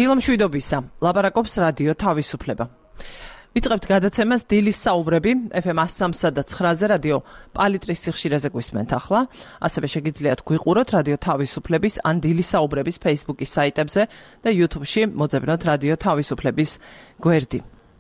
დილომშვიდობისა, ლაპარაკობს რადიო თავისუფლება. ვიწყებთ გადაცემას დილის საუბრები FM 103.9-ზე რადიო პალიტრის სიხშირეზე გვისმენთ ახლა. ასევე შეგიძლიათ გვიყუროთ რადიო თავისუფლების ან დილის საუბრების Facebook-ის საიტებზე და YouTube-ში მოძებნოთ რადიო თავისუფლების გვერდი.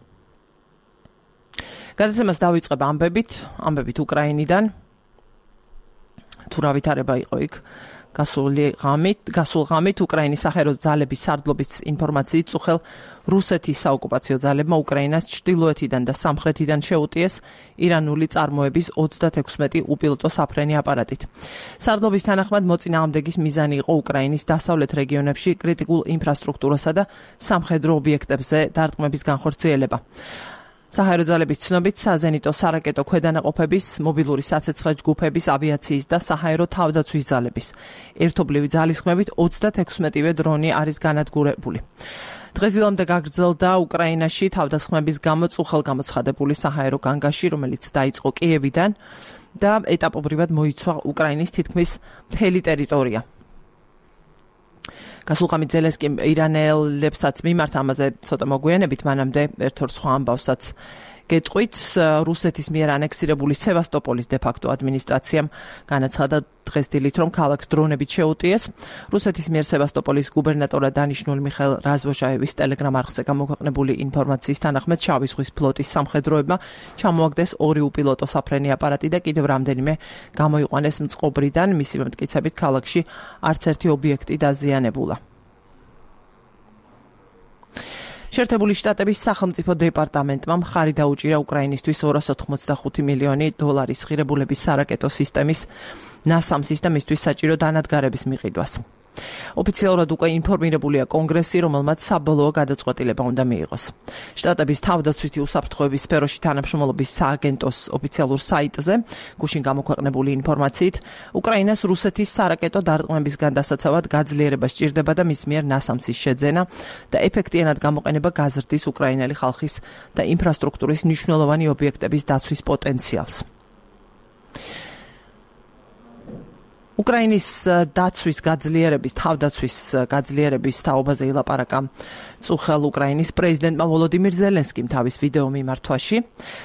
გადაცემას დავიწყებ ამბებით უკრაინიდან. თუ რა ვითარება იყო იქ გასულ ღამით უკრაინის სახელმწიფო ძალების სარდლობის ინფორმაციით წუხელ რუსეთის საოკუპაციო ძალებმა უკრაინას ჩრდილოეთიდან და სამხრეთიდან შეუტიეს ირანული წარმოების 36 უპილოტო საფრენი აპარატით. სარდლობის თანახმად მოწინააღმდეგის მიზანი იყო უკრაინის დასავლეთ რეგიონებში კრიტიკულ ინფრასტრუქტურასა და სამხედრო ობიექტებზე დარტყმების განხორციელება. საჰაერო ძალების ცნობით საზენიტო სარაკეტო ქვედანაყოფების, მობილური საცეცხლე ჯგუფების, ავიაციის და საჰაერო თავდაცვის ძალების ერთობლივი ძალისხმევით 36-ვე დრონი არის განადგურებული. დღესდღეამდე გაგრძელდა უკრაინაში თავდასხმების გამო წუხელგამოცხადებული საჰაერო განგაში, რომელიც დაიწყო კიევიდან და ეტაპობრივად მოიცვა უკრაინის თითქმის მთელი ტერიტორია. გასულ ღამით ზელენსკიმ ირანელებსაც მიმართ ამაზე ცოტა მოგვიანებით, მანამდე ერთ-ორ სხვა ამბავსაც გეტყვით. რუსეთის მიერ ანექსირებული სევასტოპოლის დე-ფაქტო ადმინისტრაციამ განაცხადა დღეს დილით, რომ ქალაქს დრონებით შეუტიეს. რუსეთის მიერ სევასტოპოლის გუბერნატორად დანიშნული მიხაილ რაზვოჟაევის ტელეგრამ არხზე გამოქვეყნებული ინფორმაციის თანახმად შავი ზღვის ფლოტის სამხედროებმა ჩამოაგდეს 2 უპილოტო საფრენი აპარატი და კიდევ რამდენიმე გამოიყვანეს მწყობრიდან. მისივე მტკიცებით ქალაქში არც ერთი ობიექტი დაზიანებულა. შეერთებული შტატების სახელმწიფო დეპარტამენტმა მხარი დაუჭირა უკრაინისთვის 285 მილიონი დოლარის ღირებულების სარაკეტო სისტემის NASAMS-ის და მისთვის საჭირო დანადგარების მიყიდვას. ოფიციალურად უკვე ინფორმირებულია კონგრესი, რომელმაც საბოლოო გადაწყვეტილება უნდა მიიღოს. შტატების თავდაცვითი უსაფრთხოების სფეროში თანამშრომლობის სააგენტოს ოფიციალურ საიტზე გუშინ გამოქვეყნებული ინფორმაციით, უკრაინას რუსეთის სარაკეტო დარტყმებისგან დასაცავად გაძლიერება სჭირდება და მის მიერ NASAMS-ის შეძენა და ეფექტიანად გამოყენება გაზრდის უკრაინელი ხალხის და ინფრასტრუქტურის მნიშვნელოვანი ობიექტების დაცვის პოტენციალს. უკრაინის თავდაცვის გაძლიერების თაობაზე ილაპარაკა წუხელ უკრაინის პრეზიდენტმა ვოლოდიმირ ზელენსკიმ თავის ვიდეო მიმართვაში,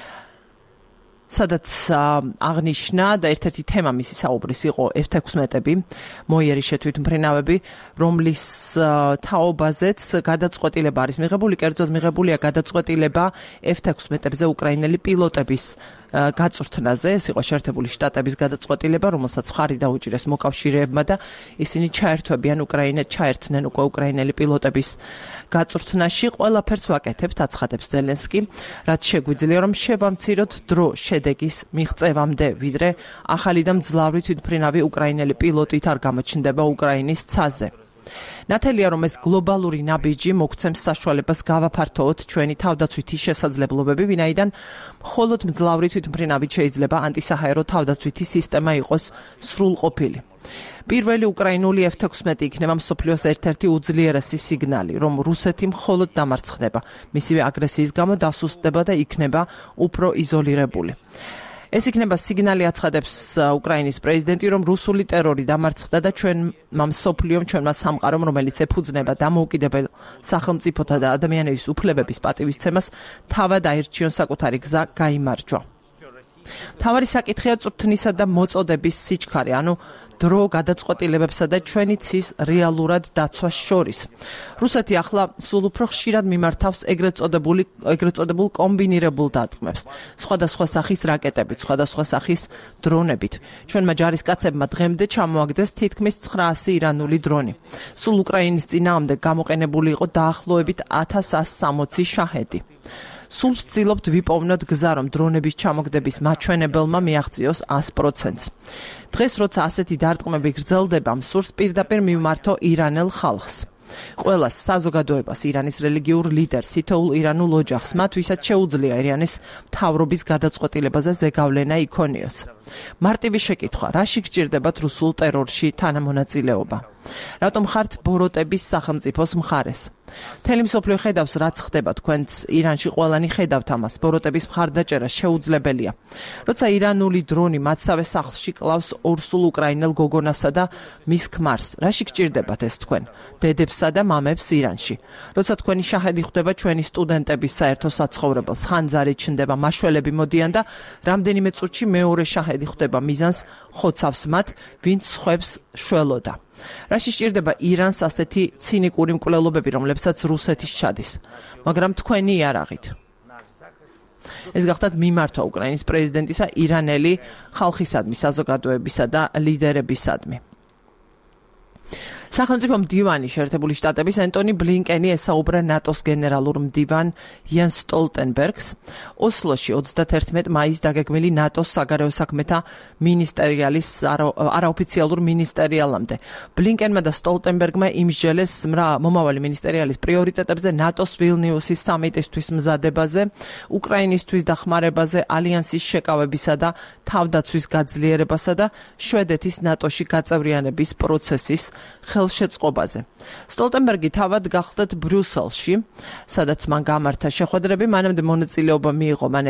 სადაც აღნიშნა და ერთ-ერთი თემა მისი საუბრის იყო F-16-ები, მოიერის შეთვითმფრინავები, რომლის თაობაზეც გადაწყვეტილება არის მიღებული, კერძოდ მიღებულია გადაწყვეტილება F-16-ებზე უკრაინელი პილოტების გაწვრთნაზე. ეს იყო შეერთებული შტატების გადაწყვეტილება, რომელსაც მხარი დაუჭირეს მოკავშირეებმა და ისინი ჩაერთვებიან ჩაერთნენ უკვე უკრაინელი პილოტების გაწვრთნაში. ყველაფერს ვაკეთებთ, აცხადებს ზელენსკი, რაც შეგვიძლია, რომ შევამციროთ დრო შედეგის მიღწევამდე, ვიდრე ახალი და მძლავრი თვითმფრინავი უკრაინელი პილოტით არ გამოჩნდება უკრაინის ცაზე. ნათელია, რომ ეს გლობალური ნაბიჯი მოგცემს საშუალებას გავაფართოოთ ჩვენი თავდაცვითი შესაძლებლობები, ვინაიდან მხოლოდ მძლავრი თვითმფრინავით შეიძლება ანტისაჰაერო თავდაცვითი სისტემა იყოს სრულყოფილი. პირველი უკრაინული F-16 იქნება მსოფლიოს ერთ-ერთი უძლიერესი სიგნალი, რომ რუსეთი მხოლოდ დამარცხდება, მისივე აგრესიის გამო დასუსტდება და იქნება უფრო იზოლირებული. ეს იქნება სიგნალი, აცხადებს უკრაინის პრეზიდენტი, რომ რუსული ტერორი დამარცხდა და ჩვენმა მსოფლიომ, ჩვენმა სამყარომ, რომელიც ეფუძნება დამოუკიდებელ სახელმწიფოთა და ადამიანების უფლებების პატივისცემას, თავად აირჩიონ საკუთარი გზა გაიმარჯვა. მთავარი საკითხია წვრთნისა და მოწოდების სიჩქარე, ანუ დრო გადაწყვეტილებებსა და ჩვენი ცის რეალურად დაცვას შორის. რუსეთი ახლა სულ უფრო ხშირად მიმართავს ეგრეთ წოდებულ კომბინირებულ დარტყმებს, სხვადასხვა სახის რაკეტებით, სხვადასხვა სახის დრონებით. ჩვენმა ჯარისკაცებმა დღემდე ჩამოაგდეს თითქმის 900 ირანული დრონი. სულ უკრაინის წინააღმდეგ გამოყენებული იყო დაახლოებით 1160 შაჰედი. სულ ვცდილობთ ვიპოვნოთ გზა, რომ დრონების ჩამოგდების მაჩვენებელმა მიაღწიოს 100%-ს. დღეს, როცა ასეთი დარტყმები გრძელდება, მსურს პირდაპირ მივმართო ირანელ ხალხს. ყველას, საზოგადოებას, ირანის რელიგიურ ლიდერს, თითოეულ ირანულ ოჯახს, მათ ვისაც შეუძლია ირანის მთავრობის გადაწყვეტილებაზე ზეგავლენა იქონიოს. მარტივი შეკითხვა, რაში გჭირდებათ რუსულ ტერორში თანამონაწილეობა? რატომ ხართ ბოროტების სახელმწიფოს მხარეს? მთელი მსოფლიო ხედავს, რაც ხდება თქვენც ირანში, ყველანი ხედავთ ამას. ბოროტების მხარდაჭერა შეუძლებელია. როცა ირანული დრონი მათსავე სახლში კლავს ორსულ უკრაინელ გოგონასა და მის ქმარს, რაში გჭირდებათ ეს თქვენ, დედებსა და მამებს ირანში? როცა თქვენი შაჰედი ხვდება ჩვენი სტუდენტების საერთო საცხოვრებელს, ხანძარი ჩნდება, მაშველები მოდიან და რამდენიმე წუთში მეორე შაჰედი ხვდება მიზანს, ხოცავს მათ, ვინც სხვებს შველოდა. რაში სჭირდება ირანს ასეთი ცინიკური მკვლელობები, რომლებსაც რუსეთის ჩადის, მაგრამ თქვენი იარაღით. ეს გახდათ მიმართვა უკრაინის პრეზიდენტისა ირანელი ხალხისადმი, საზოგადოებისა და ლიდერებისადმი. სახელმწიფო მდივანი შეერთებული შტატების ენტონი ბლინკენი ესაუბრა ნატოს გენერალურ მდივან იან სტოლტენბერგს ოსლოში 31 მაისს დაგეგმილი ნატოს საგარეო საქმეთა მინისტერიალის არაოფიციალურ მინისტერიალამდე. ბლინკენმა და სტოლტენბერგმა იმსჯელეს მომავალი მინისტერიალის პრიორიტეტებზე, ნატოს ვილნიუსის სამიტისთვის მზადებაზე, უკრაინისთვის დახმარებაზე, ალიანსის შეკავებისა და თავდაცვის გაძლიერებასა და შვედეთის ნატოში გაწევრიანების პროცესის ხელშეწყობაზე. სტოლტენბერგი თავად გახლდათ ბრიუსელში, სადაც მან გამართა შეხვედრები, მანამდე მონაწილეობა მიიღო მან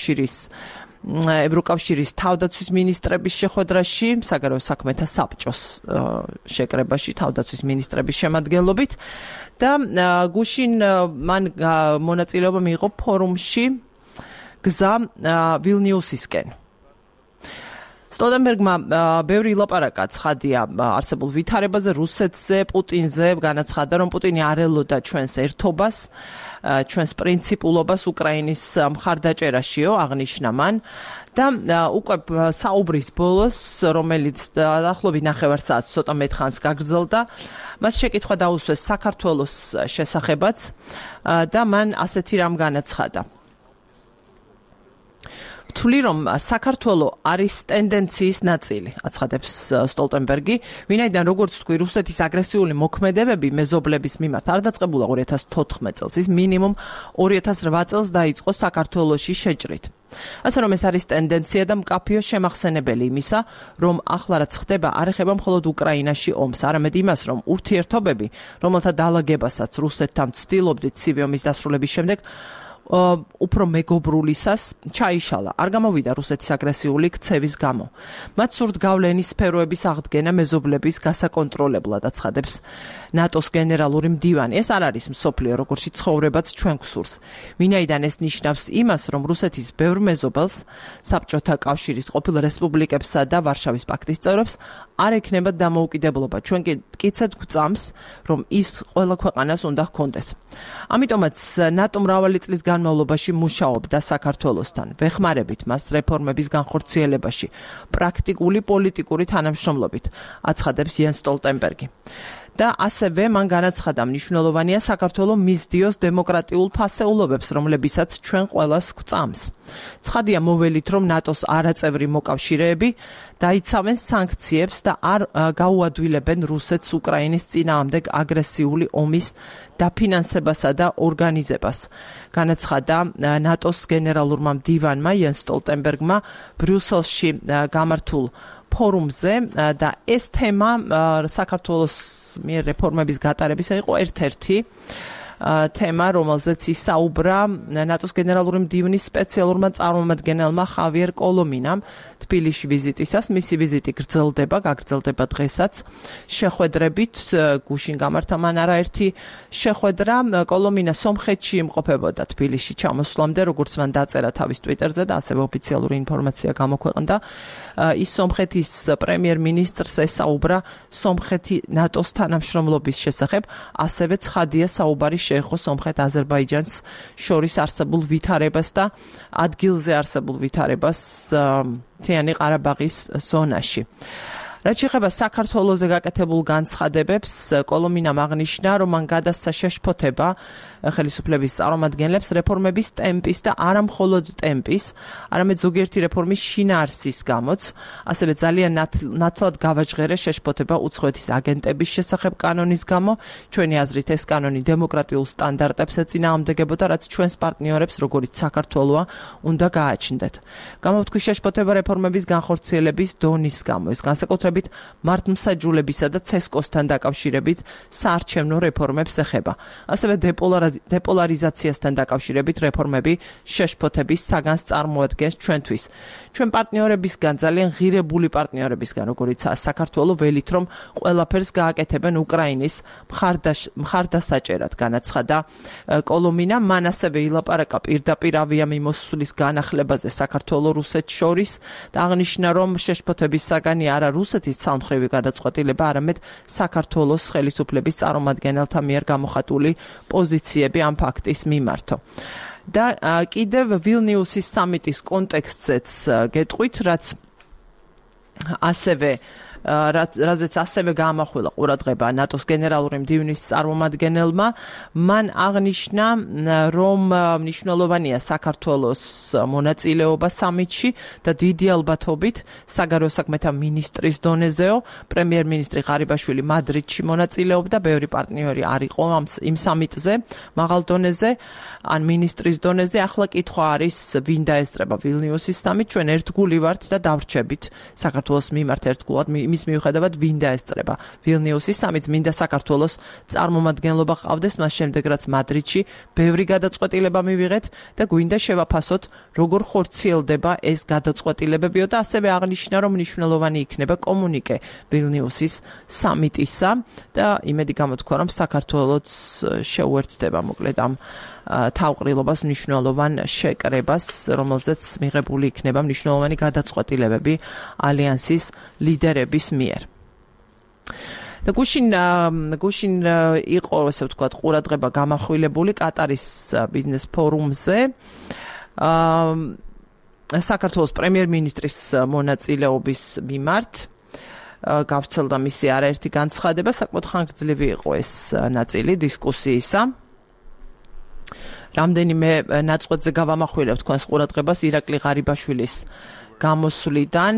ევროკავშირის თავდაცვის მინისტრების შეხვედრაში, საგარეო საქმეთა საბჭოს შეკრებაში თავდაცვის მინისტრების შემადგენლობით და გუშინ მან მონაწილეობა მიიღო ფორუმში გზა ვილნიუსისკენ. სტოლტენბერგმა ბევრი ილაპარაკა ცხადია არსებულ ვითარებაზე, რუსეთზე, პუტინზე, განაცხადა, რომ პუტინი არ ელოდა ჩვენს ერთობას, ჩვენს პრინციპულობას უკრაინის მხარდაჭერაშიო, აღნიშნა მან და უკვე საუბრის ბოლოს, რომელიც დაახლოებით 9 საათს ცოტა მეტ ხანს გაგრძელდა, მას შეკითხვა დაუსვეს საქართველოს შესახებაც და მან ასეთი რამ განაცხადა. ვთვლი, რომ საქართველო არის ტენდენციის ნაწილი, აცხადებს სტოლტენბერგი, ვინაიდან როგორც თქვი, რუსეთის აგრესიული მოქმედებები მეზობლების მიმართ არ დაწყებულა 2014 წელს, ის მინიმუმ 2008 წელს დაიწყო საქართველოში შეჭრით. ასე რომ ეს არის ტენდენცია და მკაფიო შემახსენებელი იმისა, რომ ახლა რაც ხდება, არ ეხება მხოლოდ უკრაინაში ომს, არამედ იმას, რომ ურთიერთობები, რომელთა დაალაგებასაც რუსეთთან ვცდილობდით ცივი ომის დასრულების შემდეგ, უფრო მეგობრულისას ჩაიშალა. არ გამოვიდა რუსეთის აგრესიული ქცევის გამო. მათ სურთ გავლენის სფეროების აღდგენა მეზობლების გასაკონტროლებლად, აცხადებს ნატოს გენერალური მდივანი. ეს არ არის მსოფლიო, როგორში ცხოვრებაც ჩვენ გვსურს. ვინაიდან ეს ნიშნავს იმას, რომ რუსეთის ბევრ მეზობელს, საბჭოთა კავშირის ყოფილ რესპუბლიკებსა და ვარშავის პაქტის წევრებს არ ექნება დამოუკიდებლობა. ჩვენ კიდეც გვწამს, რომ ის ყველა ქვეყანას უნდა ჰქონდეს. ამიტომაც ნატო მრავალი წლის განმავლობაში მუშაობდა საქართველოსთან, ვეხმარებით მას რეფორმების განხორციელებაში, პრაქტიკული პოლიტიკური თანამშრომლობით, აცხადებს იან სტოლტენბერგი. და ასევე მან განაცხადა, მნიშვნელოვანია საქართველოს მისდიოს დემოკრატიულ ფასეულობებს, რომლებისაც ჩვენ ყველას გვწამს. ცხადია მოველით, რომ ნატოს არაწევრი მოკავშირეები დაიცავენ სანქციებს და არ გაუადვილებენ რუსეთს უკრაინის წინააღმდეგ აგრესიული ომის დაფინანსებასა და ორგანიზებას. განაცხადა ნატოს გენერალურმა მდივანმა იან სტოლტენბერგმა ბრიუსელში გამართულ ფორუმზე და ეს თემა საქართველოს მიერ რეფორმების გატარებისა იყო ერთ-ერთი თემა, რომელზეც ისაუბრა ნატოს გენერალური მდივნის სპეციალურმა წარმომადგენელმა ხავიერ კოლომინამ თბილისში ვიზიტისას. მისი ვიზიტი გაგრძელდება დღესაც შეხვედრებით. გუშინ გამართა მან არაერთი შეხვედრა. კოლომინა სომხეთში იმყოფებოდა თბილისში ჩამოსვლამდე, როგორც მან დაწერა თავის ტვიტერზე და ასევე ოფიციალური ინფორმაცია გამოქვეყნდა. ის სომხეთის პრემიერ-მინისტრს ესაუბრა სომხეთი ნატოს თანამშრომლობის შესახებ, ასევე ცხადია საუბარი შეეხო სომხეთ-აზერბაიჯანს შორის არსებულ ვითარებას და ადგილზე არსებულ ვითარებას მთიანი ყარაბაღის ზონაში. რაც შეეხება საქართველოზე გაკეთებულ განცხადებებს, კოლომინამ აღნიშნა, რომ მან გადასცა შეშფოთება ხელისუფლების წარმომადგენლებს რეფორმების ტემპის და არა მხოლოდ ტემპის, არამედ ზოგიერთი რეფორმის შინაარსის გამოც, ასევე ძალიან ნათლად გავაჟღერა შეშფოთება უცხოეთის აგენტების შესახებ კანონის გამო. ჩვენი აზრით ეს კანონი დემოკრატიულ სტანდარტებს ეწინააღმდეგებოდა, რაც ჩვენს პარტნიორებს, როგორიც საქართველოა, უნდა გააჩნდეთ. გამოვთქვი შეშფოთება რეფორმების განხორციელების დონის გამო. ეს განსაკუთრებით განსაკუთრებით მართლმსაჯულებისა და CESCO-სთან დაკავშირებით საარჩევნო რეფორმებს ეხება. ასევე დეპოლარიზაციასთან დაკავშირებით რეფორმები შეშფოთების საგანს წარმოადგენს ჩვენთვის. ჩვენ პარტნიორებისგან, ძალიან ღირებული პარტნიორებისგან, როგორიცაა საქართველო, ველით რომ ყველაფერს გააკეთებენ უკრაინის მხარდასაჭერად, განაცხადა კოლომინა. მან ასევე ილაპარაკა პირდაპირ ავიამიმოსვლის განახლებაზე საქართველო-რუსეთს შორის და აღნიშნა, რომ შეშფოთების საგანი არა რუსეთის ცალმხრივი გადაწყვეტილება, არამედ საქართველოს ხელისუფლების წარმომადგენელთა მიერ გამოხატული პოზიციები ამ ფაქტის მიმართო. და კიდევ ვილნიუსის სამიტის კონტექსტზეც გეტყვით, რაზეც ასევე გაამახვილა ყურადღება ნატოს გენერალური მდივნის წარმომადგენელმა. მან აღნიშნა, რომ მნიშვნელოვანია საქართველოს მონაწილეობა სამიტში და დიდი ალბათობით საგარეო საქმეთა მინისტრის დონეზეო, პრემიერ-მინისტრი ღარიბაშვილი მადრიდში მონაწილეობდა, ბევრი პარტნიორი არ იყო იმ სამიტზე, მაღალ დონეზე ან მინისტრის დონეზე. ახლა კითხვა არის, ვინ დაესწრება ვილნიუსის სამიტს. ჩვენ ერთგული ვართ და დავრჩებით საქართველოს მიმართ ერთგულად იმის მიუხედავად, ვინ დაესწრება ვილნიუსის სამიტს. მინდა საქართველოს წარმომადგენლობა ყავდეს, მას შემდეგ რაც მადრიდში ბევრი გადაწყვეტილება მივიღეთ და გვინდა შევაფასოთ, როგორ ხორციელდება ეს გადაწყვეტილებებიო და ასევე აღნიშნა, რომ მნიშვნელოვანი იქნება კომუნიკე ვილნიუსის სამიტისა და იმედი გამოთქვა, რომ საქართველოც შეუერთდება მოკლედ ამ თავყრილობას მნიშვნელოვან შეკრებას, რომელზეც მიღებული იქნება მნიშვნელოვანი გადაწყვეტილებები ალიანსის ლიდერების მიერ. და გუშინ იყო, ესე ვთქვათ, ყურადღება გამახვილებული კატარის ბიზნეს ფორუმზე. საქართველოს პრემიერ-მინისტრის მონაწილეობის მიმართ გავრცელდა მისი არაერთი განცხადება, საკმაოდ ხანგრძლივი იყო ეს ნაწილი დისკუსიისა. რამდენიმე ნაწყვეტზე გავამახვილებ თქვენს ყურადღებას ირაკლი ღარიბაშვილის გამოსვლიდან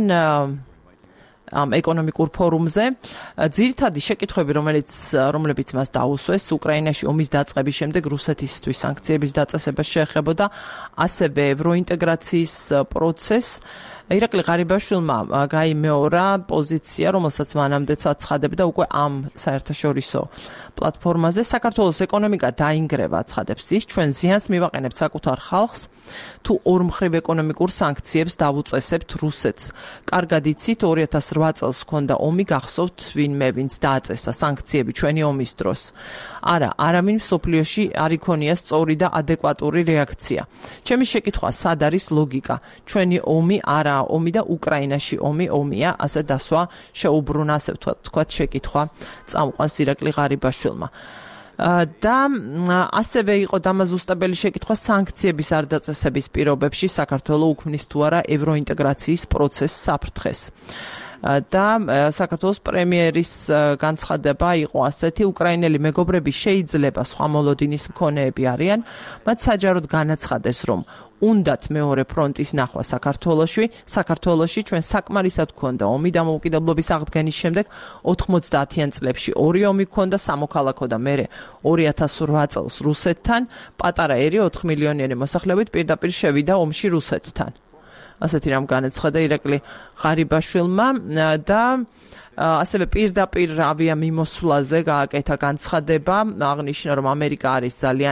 ამ ეკონომიკურ ფორუმზე. ძირითადი შეკითხვები, რომლებიც მას დაუსვეს, უკრაინაში ომის დაწყების შემდეგ რუსეთისთვის სანქციების დაწესება შეეხებოდა, ასევე ევროინტეგრაციის პროცესს. ირაკლი ღარიბაშვილმა გაიმეორა პოზიცია, რომელსაც მანამდეც აცხადებდა უკვე ამ საერთაშორისო პლატფორმაზე. საქართველოს ეკონომიკა დაინგრევა, აცხადებს ის, ჩვენ ზიანს მივაყენებთ საკუთარ ხალხს, თუ ორმხრივ ეკონომიკურ სანქციებს დავუწესებთ რუსეთს. კარგად იცით, 2008 წელს ჰქონდა ომი, გახსოვთ ვინმე, ვინც დააწესა სანქციები ჩვენი ომის დროს. არავინ მსოფლიოში არ იქონია სწორი და ადეკვატური რეაქცია. ჩემი შეკითხვა, სად არის ლოგიკა? ჩვენი ომი არაა ომი და უკრაინაში ომია, ასე დასვა შეუბრუნა, ასე ვთქვათ, შეკითხვა წამყვანს ირაკლი ღარიბაშვილმა. და ასევე იყო დამაზუსტებელი შეკითხვა სანქციების არ დაწესების პირობებში საქართველო უქმნის თუ არა ევროინტეგრაციის პროცესს საფრთხეს. და საქართველოს პრემიერის განცხადება იყო ასეთი: უკრაინელი მეგობრები შეიძლება სხვა მოლოდინის მქონეები არიან, მათ საჯაროდ განაცხადეს, რომ უნდათ მეორე ფრონტის ნახვა საქართველოში ჩვენ საკმარისად გქონდა ომი დამოუკიდებლობის აღდგენის შემდეგ 90-იან წლებში ორი ომი გქონდა სამოქალაქო და მერე 2008 წელს რუსეთთან პატარა ერი 4 მილიონიანი მოსახლეობით პირდაპირ შევიდა ომში რუსეთთან. ასეთი რამ განაცხადა ირაკლი ღარიბაშვილმა და ასევე პირდაპირ ავიამიმოსვლაზე გააკეთა განცხადება, აღნიშნა, რომ ამერიკა არის ძალიან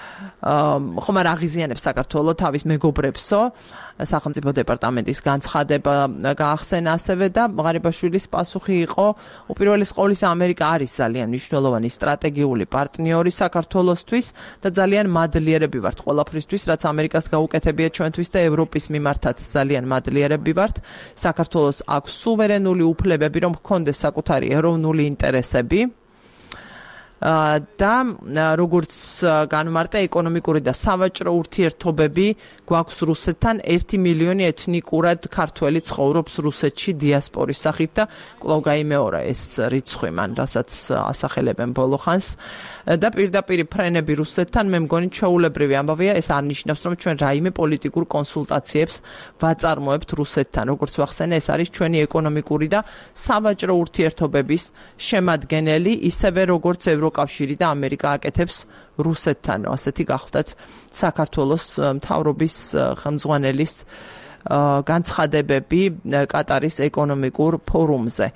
ხომ არ აღიზიანებს საქართველოს თავის მეგობრებსო. სახელმწიფო დეპარტამენტის განცხადება გაახსენა ასევე და ღარიბაშვილის პასუხი იყო, უპირველეს ყოვლისა ამერიკა არის ძალიან მნიშვნელოვანი სტრატეგიული პარტნიორი საქართველოსთვის და ძალიან მადლიერები ვართ ყველაფრისთვის, რაც ამერიკას გაუკეთებია ჩვენთვის და ევროპის მიმართაც ძალიან მადლიერები ვართ. საქართველოს აქვს სუვერენული უფლებები, რომ ჰქონდეს საკუთარი ეროვნული ინტერესები. და როგორც განმარტა ეკონომიკური და სავაჭრო ურთიერთობები გვაქვს რუსეთთან 1 მილიონი ეთნიკურად ქართველი ცხოვრობს რუსეთში დიასპორის სახით და კვლავ გაიმეორა ეს რიცხვი მან, რასაც ასახელებენ ბოლო ხანს და პირდაპირ ფრენები რუსეთთან მე მგონი ჩვეულებრივი ამბავია. ეს არ ნიშნავს, რომ ჩვენ რაიმე პოლიტიკურ კონსულტაციებს ვაწარმოებთ რუსეთთან. როგორც ვახსენე, ეს არის ჩვენი ეკონომიკური და სავაჭრო ურთიერთობების შემადგენელი, ისევე როგორც ევროკავშირი და ამერიკა აკეთებს რუსეთთან. ასეთი გახლდათ საქართველოს მთავრობის ხელმძღვანელის განცხადებები კატარის ეკონომიკურ ფორუმზე.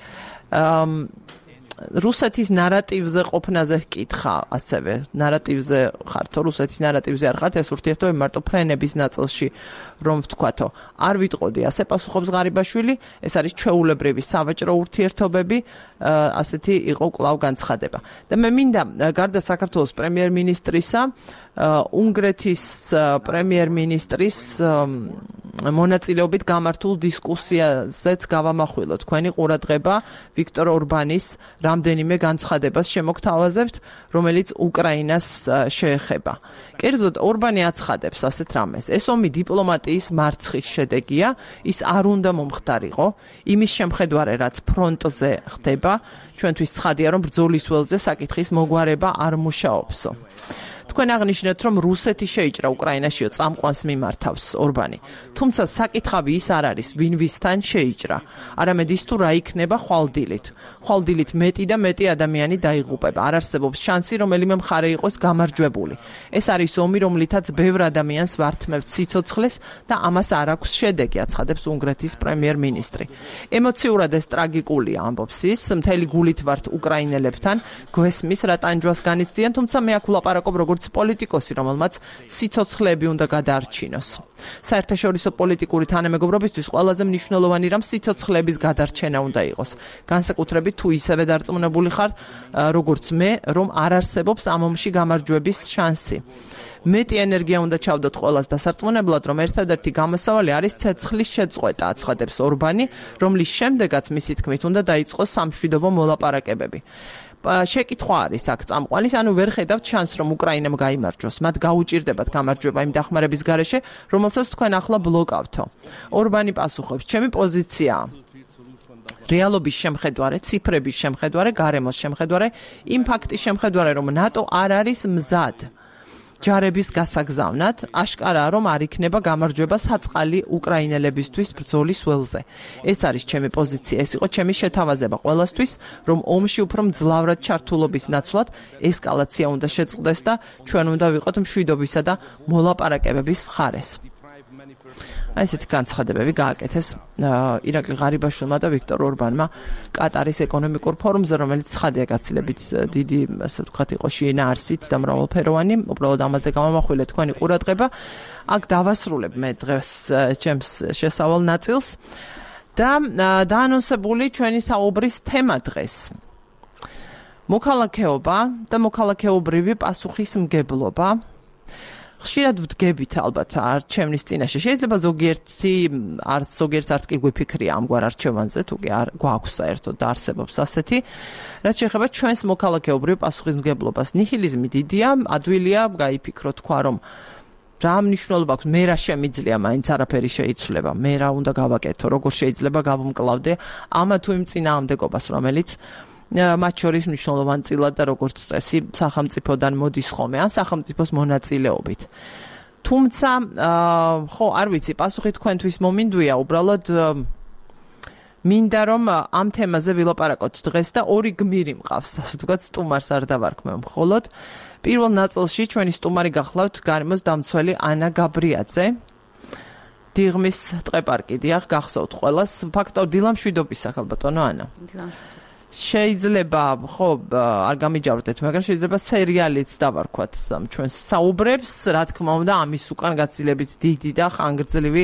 რუსეთის ნარატივზე ყოფნაზე ჰკითხა ასევე ნარატივზე ხართო რუსეთის ნარატივზე არ ხართ ეს ურთიერთობები მარტო ფრენების ნაწილში რომ ვთქვათო არ ვიტყოდი ასე პასუხობს ღარიბაშვილი ეს არის ჩვეულებრივი სავაჭრო ურთიერთობები ასეთი იყო კვლავ განცხადება და მე მინდა გარდა საქართველოს პრემიერ-მინისტრისა უნგრეთის პრემიერ-მინისტრის მონაწილეობით გამართულ დისკუსიაზეც გავამახვილო თქვენი ყურადღება ვიქტორ ორბანის რამდენიმე განცხადებას შემოგთავაზებთ, რომელიც უკრაინას შეეხება. კერძოდ ორბანი აცხადებს ასეთ რამეს. ეს ომი დიპლომატიის მარცხის შედეგია, ის არ უნდა მომხდარიყო, იმის შემხედვარე, რაც ფრონტზე ხდება, ჩვენთვის ცხადია, რომ ბრძოლის ველზე საკითხის მოგვარება არ მუშაობსო. თქვენ აღნიშნეთ, რომ რუსეთი შეიჭრა უკრაინაშიო წამყვანს მიმართავს ორბანი. თუმცა საკითხავი ის არ არის, ვინ ვისთან შეიჭრა, არამედ ის თუ რა იქნება ხვალდილით. ხვალდილით მეტი და მეტი ადამიანი დაიღუპება. არ არსებობს შანსი, რომელიმე მხარე იყოს გამარჯვებული. ეს არის ომი, რომლითაც ბევრ ადამიანს ვართმევთ სიცოცხლეს და ამას არ აქვს შედეგი, აცხადებს უნგრეთის პრემიერ-მინისტრი. ემოციურად ეს ტრაგიკულია, ამბობს ის, მთელი გულით ვართ უკრაინელებთან, გვესმის რა ტანჯვას განიცდიან, თუმცა მე აქ ვლაპარაკობ როგორც პოლიტიკოსი, რომელმაც სიცოცხლეები უნდა გადაარჩინოს. საერთაშორისო პოლიტიკური თანამეგობრობისთვის ყველაზე მნიშვნელოვანი რამ სიცოცხლეების გადარჩენა უნდა იყოს. განსაკუთრებით თუ ისევე დარწმუნებული ხარ, როგორც მე, რომ არ არსებობს ამ ომში გამარჯვების შანსი. მეტი ენერგია უნდა ჩავდოთ ყველას დასარწმუნებლად, რომ ერთადერთი გამოსავალი არის ცეცხლის შეწყვეტა, აცხადებს ორბანი, რომლის შემდეგაც მისი თქმით უნდა დაიწყოს სამშვიდობო მოლაპარაკებები. შეკითხვა არის აქ წამყვანის, ანუ ვერ ხედავთ შანსს, რომ უკრაინამ გაიმარჯვოს. მათ გაუჭირდებათ გამარჯვება იმ დახმარების გარეშე, რომელსაც თქვენ ახლა ბლოკავთო. ორბანი პასუხობს, ჩემი პოზიციაა რეალობის შემხედვარე, ციფრების შემხედვარე, გარემოს შემხედვარე, იმ ფაქტის შემხედვარე, რომ ნატო არ არის მზად ჯარების გასაგზავნად, აშკარაა, რომ არ იქნება გამარჯვება საწყალი უკრაინელებისთვის ბრძოლის ველზე. ეს არის ჩემი პოზიცია, ეს იყო ჩემი შეთავაზება ყველასთვის, რომ ომში უფრო მძლავრად ჩართულობის ნაცვლად ესკალაცია უნდა შეწყდეს და ჩვენ უნდა ვიყოთ მშვიდობისა და მოლაპარაკებების მხარეს. აი ესეთი განცხადებები გააკეთეს ირაკლი ღარიბაშვილმა და ვიქტორ ორბანმა კატარის ეკონომიკურ ფორუმზე, რომელიც ცხადია გაცილებით დიდი, ასე ვთქვათ, იყო შინაარსით და მრავალფეროვანი, უბრალოდ ამაზე გამამახვილე თქვენი ყურადღება. აქ დავასრულებ მე დღეს ჩემს შესავალ ნაწილს და დაანონსებული ჩვენი საუბრის თემა დღეს. მოქალაქეობა და მოქალაქეობრივი პასუხისმგებლობა. ხშირად ვდგებით ალბათ არჩევნის წინაშე. შეიძლება ზოგიერთ არ კი გვიფიქრია ამგვარ არჩევანზე, თუ კი არ გვაქვს საერთოდ და არსებობს ასეთი. რაც შეეხება ჩვენს მოქალაქეობრივ პასუხისმგებლობას, ნიჰილიზმი დიდია, ადვილია გაიფიქრო თქვა, რომ რა მნიშვნელობა აქვს, მე რა შემიძლია, მაინც არაფერი შეიცვლება, მე რა უნდა გავაკეთო, როგორ შეიძლება გავუმკლავდე ამა თუ იმ წინააღმდეგობას, რომელიც მათ შორის მნიშვნელოვანი წილად და როგორც წესი სახელმწიფოდან მოდის ხოლმე, ან სახელმწიფოს მონაწილეობით. თუმცა, ხო, არ ვიცი, პასუხი თქვენთვის მომინდვია, უბრალოდ მინდა რომ ამ თემაზე ვილაპარაკოთ დღეს და ორი გმირი მყავს, ასე ვთქვათ, სტუმარს არ დავარქმევ მხოლოდ. პირველ ნაწილში ჩვენი სტუმარი გახლავთ გარემოს დამცველი ანა გაბრიაძე. დიღმის ტყეპარკი, დიახ, გახსოვთ ყველას. ფაქტობრივად დილამშვიდობისა, ხალბატონო ანა. შეიძლება, ხო, არ გამიჯავრდეთ, მაგრამ შეიძლება სერიალიც დავარქვათ ჩვენს საუბრებს, რა თქმა უნდა, ამის უკან გაცილებით დიდი და ხანგრძლივი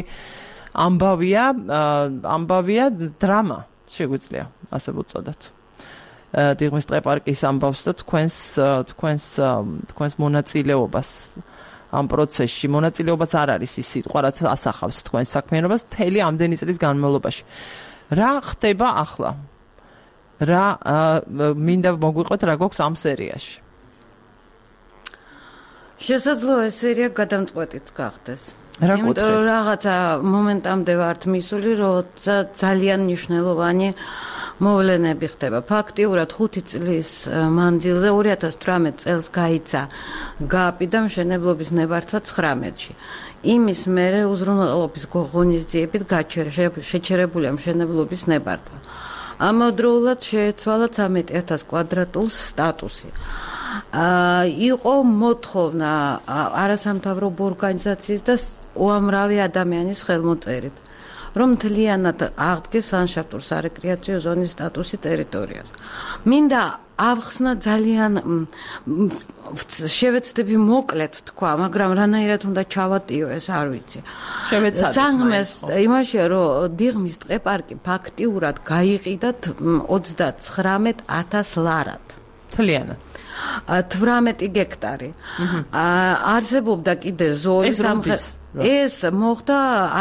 ამბავია დრამა, შეგვიძლია ასე ვუწოდოთ. დიღმის ტყეპარკის ამბავს და თქვენს მონაწილეობას ამ პროცესში. მონაწილეობაც არ არის ის სიტყვა, რაც ასახავს თქვენს საქმიანობას მთელი ამდენი წლის განმავლობაში. რა ხდება ახლა? რა მინდა მოგვიყოთ რა გვაქვს ამ სერიაში? შესაძლოა ეს სერია გადამწყვეტიც გახდეს. იმიტომ რომ რაღაცა მომენტამდე ვართ მისული, როცა ძალიან მნიშვნელოვანი მოვლენები ხდება. ფაქტიურად 5 წლის მანძილზე 2018 წელს გაიცა გაპი და მშენებლობის ნებართვა 19-ში. იმის მერე უზრუნველყოფის ღონისძიებით შეჩერებულია მშენებლობის ნებართვა. ამავდროულად შეეცვალა 13,000 კვადრატულ სტატუსი. იყო მოთხოვნა არასამთავრობო ორგანიზაციის და უამრავი ადამიანის ხელმოწერით. რომ მთლიანად აღდგეს ლანდშაფტურ სარეკრეაციო ზონის სტატუსი ტერიტორიას. მინდა ავხსნა ძალიან შევეცდები მოკლედ თქვა, მაგრამ რანაირად უნდა ჩავატიო ეს არ ვიცი. საგმეს იმაშია რომ დიღმის ტყეპარკი ფაქტიურად გაიყიდა 39,000 ლარად. მთლიანად 18 გექტარი. არსებობდა კიდე ზოლი ეს მოხდა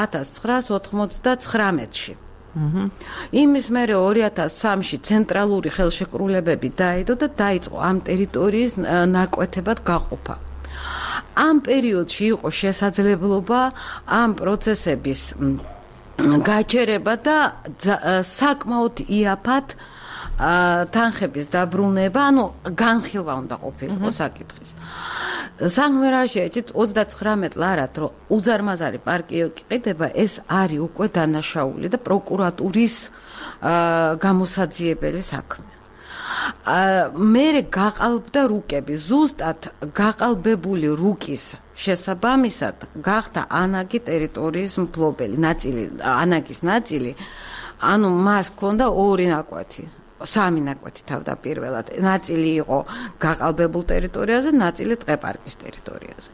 1999-ში. იმის მერე 2003-ში ცენტრალური ხელშეკრულებები დაედო და დაიწყო ამ ტერიტორიის ნაკვეთებად გაყოფა. ამ პერიოდში იყო შესაძლებლობა ამ პროცესების გაჩერება და საკმაოდ იაფად თანხების დაბრუნება, ანუ განხილვა უნდა ყოფილიყო საკითხის. საგმერაში ეცით 39 ლარად რომ უზარმაზარი პარკი იყიდება, ეს არის უკვე დანაშაული და პროკურატურის გამოსაძიებელი საქმე. მერე გაყალბდა რუკები, ზუსტად გაყალბებული რუკის შესაბამისად გახდა ანაგი ტერიტორიის მფლობელი ნაწილი, ანაგის ნაწილი, ანუ მას ჰქონდა ორი ნაკვეთი. 3 ნაკვეთი თავდაპირველად. ნაწილი იყო გაყალბებულ ტერიტორიაზე, ნაწილი ტყეპარკის ტერიტორიაზე.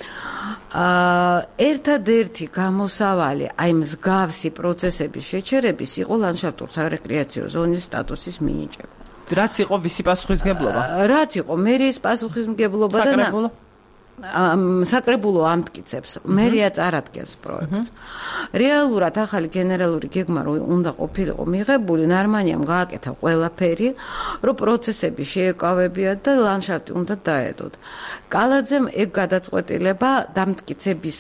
ერთადერთი გამოსავალი აი მსგავსი პროცესების შეჩერების იყო ლანდშაფტურ სარეკრეაციო ზონის სტატუსის მინიჭება. რაც იყო ვისი პასუხისმგებლობა? რაც იყო მერიის პასუხისმგებლობა და საკრებულო ამტკიცებს, მერია წარადგენს პროექტს. რეალურად ახალი გენერალური გეგმა რო უნდა ყოფილიყო მიღებული, ნარმანიამ გააკეთა ყველაფერი, რომ პროცესები შეეკავებიათ და ლანდშაფტი უნდა დაედოთ. კალაძემ ეგ გადაწყვეტილება დამტკიცების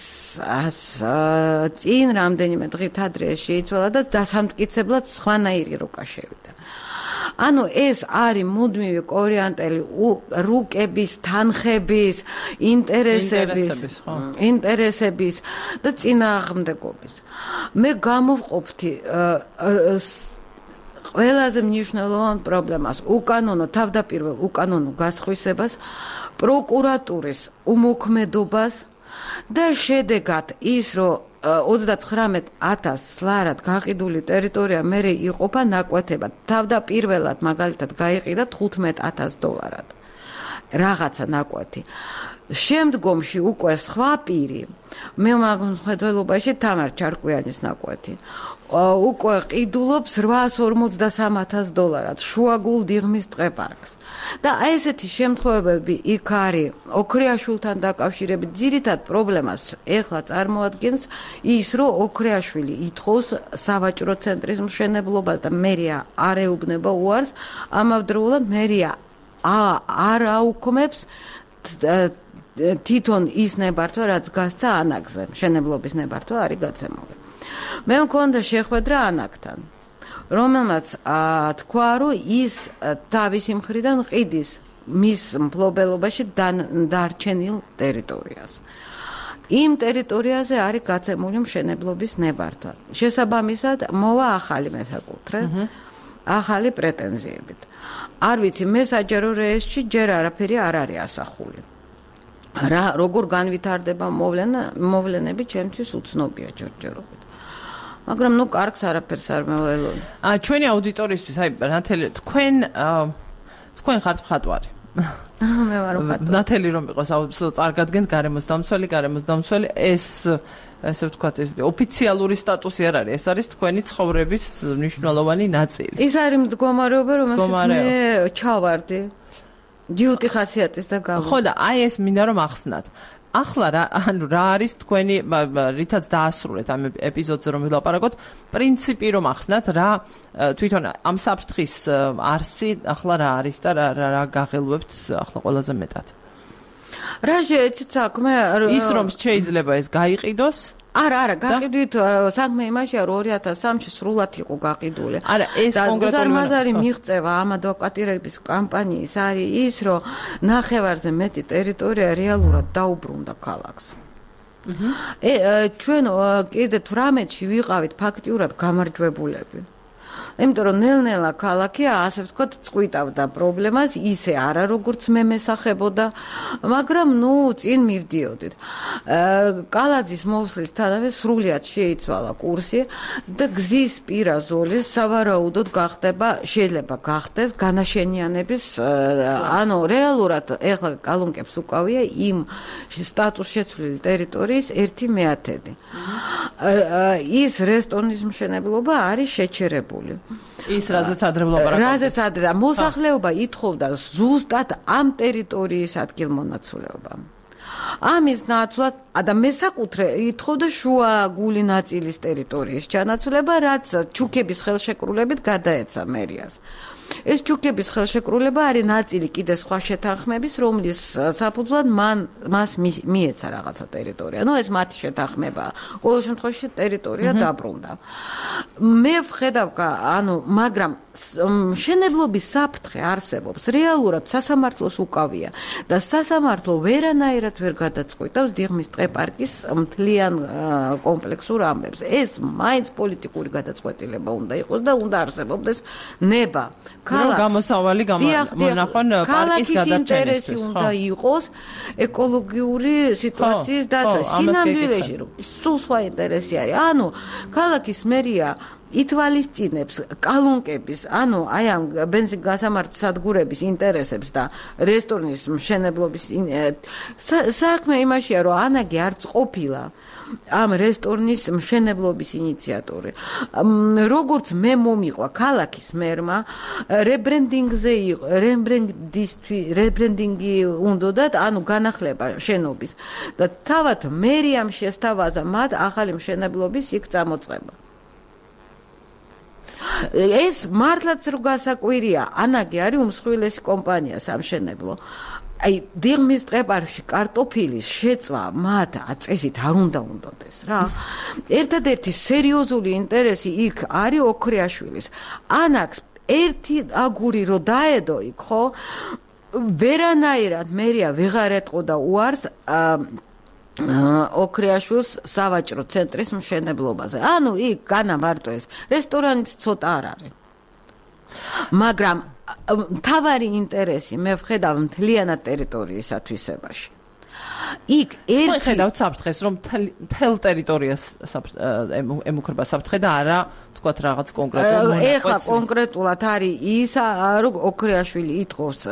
წინ რამდენიმე დღით ადრე შეიცვალა და დასამტკიცებლად სხვანაირი როკა შევიდა. ანუ ეს არის მუდმივი კორიანტელი რუკების, თანხების, ინტერესების და წინააღმდეგობის. მე გამოვყოფთი ყველაზე მნიშვნელოვან პრობლემას, თავდაპირველ უკანონო გასხვისებას, პროკურატურის უმოქმედობას და შედეგად ის, რომ 39,000 ლარად გაყიდული ტერიტორია მერე იყოფა ნაკვეთებად. თავდაპირველად მაგალითად გაიყიდა $15,000. რაღაცა ნაკვეთი. შემდგომში უკვე სხვა პირი, მე მხედველობაში თამარ ჩარკვიანის ნაკვეთი, უკვე ყიდულობს $853,000 შუაგულ დიღმის ტყეპარკს. და აი ესეთი შემთხვევები იქ არის ოქრიაშვილთან დაკავშირებით. ძირითად პრობლემას ეხლა წარმოადგენს ის, რომ ოქრიაშვილი ითხოვს სავაჭრო ცენტრის მშენებლობას და მერია არ ეუბნება უარს, ამავდროულად მერია არ აუქმებს თვითონ ის ნებართვა, რაც გასცა ანაგზე. მშენებლობის ნებართვა არის გაცემული. მე მქონდა შეხვედრა ანაგთან, რომელმაც თქვა, რომ ის თავისი მხრიდან ყიდის მის მფლობელობაში დარჩენილ ტერიტორიას. იმ ტერიტორიაზე არის გაცემული მშენებლობის ნებართვა. შესაბამისად, მოვა ახალი მესაკუთრე, ახალი პრეტენზიებით. არ ვიცი, მე საჯარო რეესტში ჯერ არაფერი არ არის ასახული. როგორ განვითარდება მოვლენები, ჩემთვის უცნობია ჯერჯერობით. მაგრამ კარგს არაფერს არ მეველოდი. ჩვენი აუდიტორიისთვის, ნათელი, თქვენ ხართ მხატვარი. მე ვარ მხატვარი. ნათელი რომ იყოს წარგადგენთ გარემოს დამცველი, ეს ესე ვთქვათ, ეს ოფიციალური სტატუსი არ არის, ეს არის თქვენი ცხოვრების მნიშვნელოვანი ნაწილი. ის არის მდგომარეობა, რომელშიც მე ჩავარდი. ჯიუტი ხასიათის და გამო. ხო და აი ეს მინდა რომ ახსნათ. ახლა რა არის თქვენი რითაც დაასრულეთ ამ ეპიზოდზე რომ ვილაპარაკოთ, პრინციპი რომ ახსნათ, რა თვითონ ამ საფრთხის არსი ახლა რა არის და რა გაღელვებთ ახლა ყველაზე მეტად. რა შეეცით საქმე ის რომ შეიძლება ეს გაიყიდოს? არა, გაყიდვით საქმე იმაშია, რომ 2003-ში სრულად იყო გაყიდული. არა, ეს კონკრეტულად უზარმაზარი მიღწევა ამ ადვოკატირების კამპანიის არის ის, რომ ნახევარზე მეტი ტერიტორია რეალურად დაუბრუნდა ქალაქს. ჩვენ კიდე 18-ში ვიყავით ფაქტიურად გამარჯვებულები. იმიტომ რომ ნელ-ნელა ქალაქი ასე ვთქვათ წყვიტავდა პრობლემას, ისე არა როგორც მე მესახებოდა, მაგრამ წინ მივდიოდით. კალაძის მოსვლისთანავე სრულიად შეიცვალა კურსი და გზის პირა ზოლი სავარაუდოდ შეიძლება გახდეს განაშენიანების, ანუ რეალურად ეხლა კალუნკებს უკავია იმ სტატუს შეცვლილი ტერიტორიის 1/10. ის რესტორნის მშენებლობა არის შეჩერებული. ის რაზეც ადრევლობა მოსახლეობა ითხოვდა ზუსტად ამ ტერიტორიის ადგილმონაცვლეობა. ამის ნაცვლად და მესაკუთრე ითხოვდა შუა გული ნაწილის ტერიტორიის ჩანაცვლება, რაც ჩუქების ხელშეკრულებით გადაეცა მერიას. ეს ჩუქების ხელშეკრულება არის ნაწილი კიდე სხვა შეთანხმების, რომლის საფუძვლად მას მიეცა რაღაცა ტერიტორია. ეს მათი შეთანხმებაა. ყოველ შემთხვევაში ტერიტორია დაბრუნდა. მე ვხედავ, მაგრამ მშენებლობის საფრთხე არსებობს. რეალურად სასამართლოს უკავია და სასამართლო ვერანაირად ვერ გადაწყვეტავს დიღმის ტყე-პარკის მთლიან კომპლექსურ ამბებს. ეს მაინც პოლიტიკური გადაწყვეტილება უნდა იყოს და უნდა არსებობდეს ნება. გამოსავალი მონახონ პარკის გადარჩენისთვის. ინტერესი უნდა იყოს ეკოლოგიური სიტუაციის დაცვა. სინამდვილეში სულ სხვა ინტერესი არის. ქალაქის მერია ითვალისწინებს კალუნკების, ამ ბენზინგასამართი სადგურების ინტერესებს და რესტორნის მშენებლობის საქმე იმაშია, რომ ანაგი არც ყოფილა ამ რესტორნის მშენებლობის ინიციატორი. როგორც მე მომიყვა ქალაქის მერმა, რებრენდინგი უნდათ, განახლება შენობის და თავად მერიამ შესთავაზა მათ ახალი მშენებლობის იქ წამოწყება. ეს მართლაც რო გასაკვირია, ანაგი არის უმსხვილესი კომპანია სამშენებლო. დიღმის ტყე-პარკში კარტოფილის შეწვა მათ წესით არ უნდადეს რა. ერთადერთი სერიოზული ინტერესი იქ არის ოქრიაშვილის. ანაკს ერთი აგური რო დაედო იქ, ხო? ვერანაირად მერია ვეღარ ეტყოდა უარს ოქრიაშვილს სავაჭრო ცენტრის მშენებლობაზე. იქ განა მარტო ეს რესტორანიც ცოტა არ არის. მაგრამ მთავარი ინტერესი მე ვხედავ მთლიანად ტერიტორიის ათვისებაში. იქ ხედავთ საფრთხეს, რომ მთელ ტერიტორიას ემუქრება საფრთხე და არა თქვათ რაღაც კონკრეტულ მონაკვეთს. ეხლა კონკრეტულად არის ის, რომ ოქრიაშვილი ითხოვს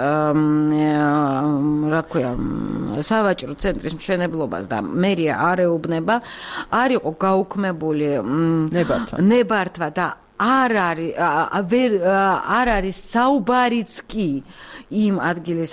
სავაჭრო ცენტრის მშენებლობას და მერია არ ეუბნება, არ იყო გაუქმებული ნებართვა და არ არის საუბარიც კი იმ ადგილის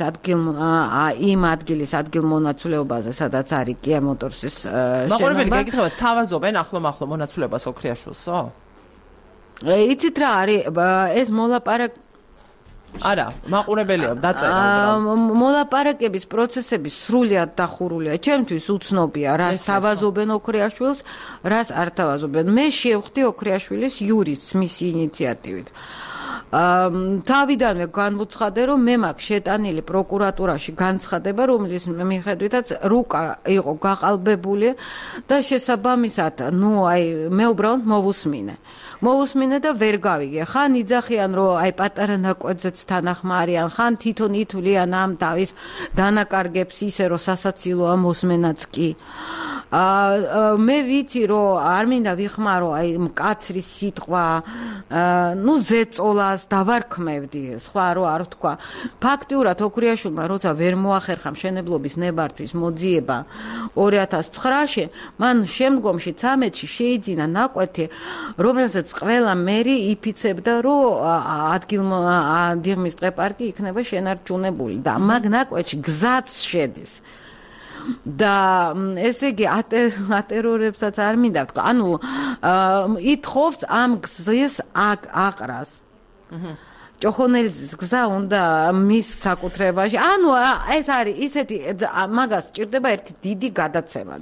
ადგილმონაცვლეობაზე, სადაც არის Kia Motors-ის შენობა. მაყურებელი გეკითხება, თავაზობენ ახლო მონაცვლეობას ოქრიაშვილსო? იცით რა არის ეს მოლაპარაკება? არა, მაყურებელია დაწერა. მოლაპარაკების პროცესები სრულიად დახურულია. ჩემთვის უცნობია, რას თავაზობენ ოქრიაშვილს, რას არ თავაზობენ. მე შევხვდი ოქრიაშვილის იურისტს მისი ინიციატივით. თავიდანვე განვუცხადე, რომ მე მაქვს შეტანილი პროკურატურაში განცხადება, რომლის მიხედვითაც რუკა იყო გაყალბებული და შესაბამისად, მე უბრალოდ მოვუსმინე და ვერ გავიგე. ხან იძახიან, რომ პატარა ნაკვეთზეც თანახმარიან, ხან თვითონ ითვლიან ამ თავის დანაკარგებს ისე, რომ სასაცილოა მოსმენაც კი. მე ვიცი, რომ არ მინდა ვიხმარო მკაცრი სიტყვა, ზეწოლას დავარქმევდი, სხვა რო არ ვთქვა. ფაქტიურად ოქრიაშვილმა როცა ვერ მოახერხა მშენებლობის ნებართვის მოძიება 2009-ში, მან შემდგომში 13-ში შეიძინა ნაკვეთი, რომელზეც ყველა მერი იფიცებდა, რომ დიღმის ტყე-პარკი იქნება შენარჩუნებული და მაგ ნაკვეთში გზაც შედის. და ესე იგი ატერორებსაც არ მინდა ვთქვა. ითხოვს ამ გზის აყრას. ჭოხონელის გზა უნდა მის საკუთრებაში. ანუ ეს არის ისეთი მაგას ჭირდება ერთი დიდი გადაცემა.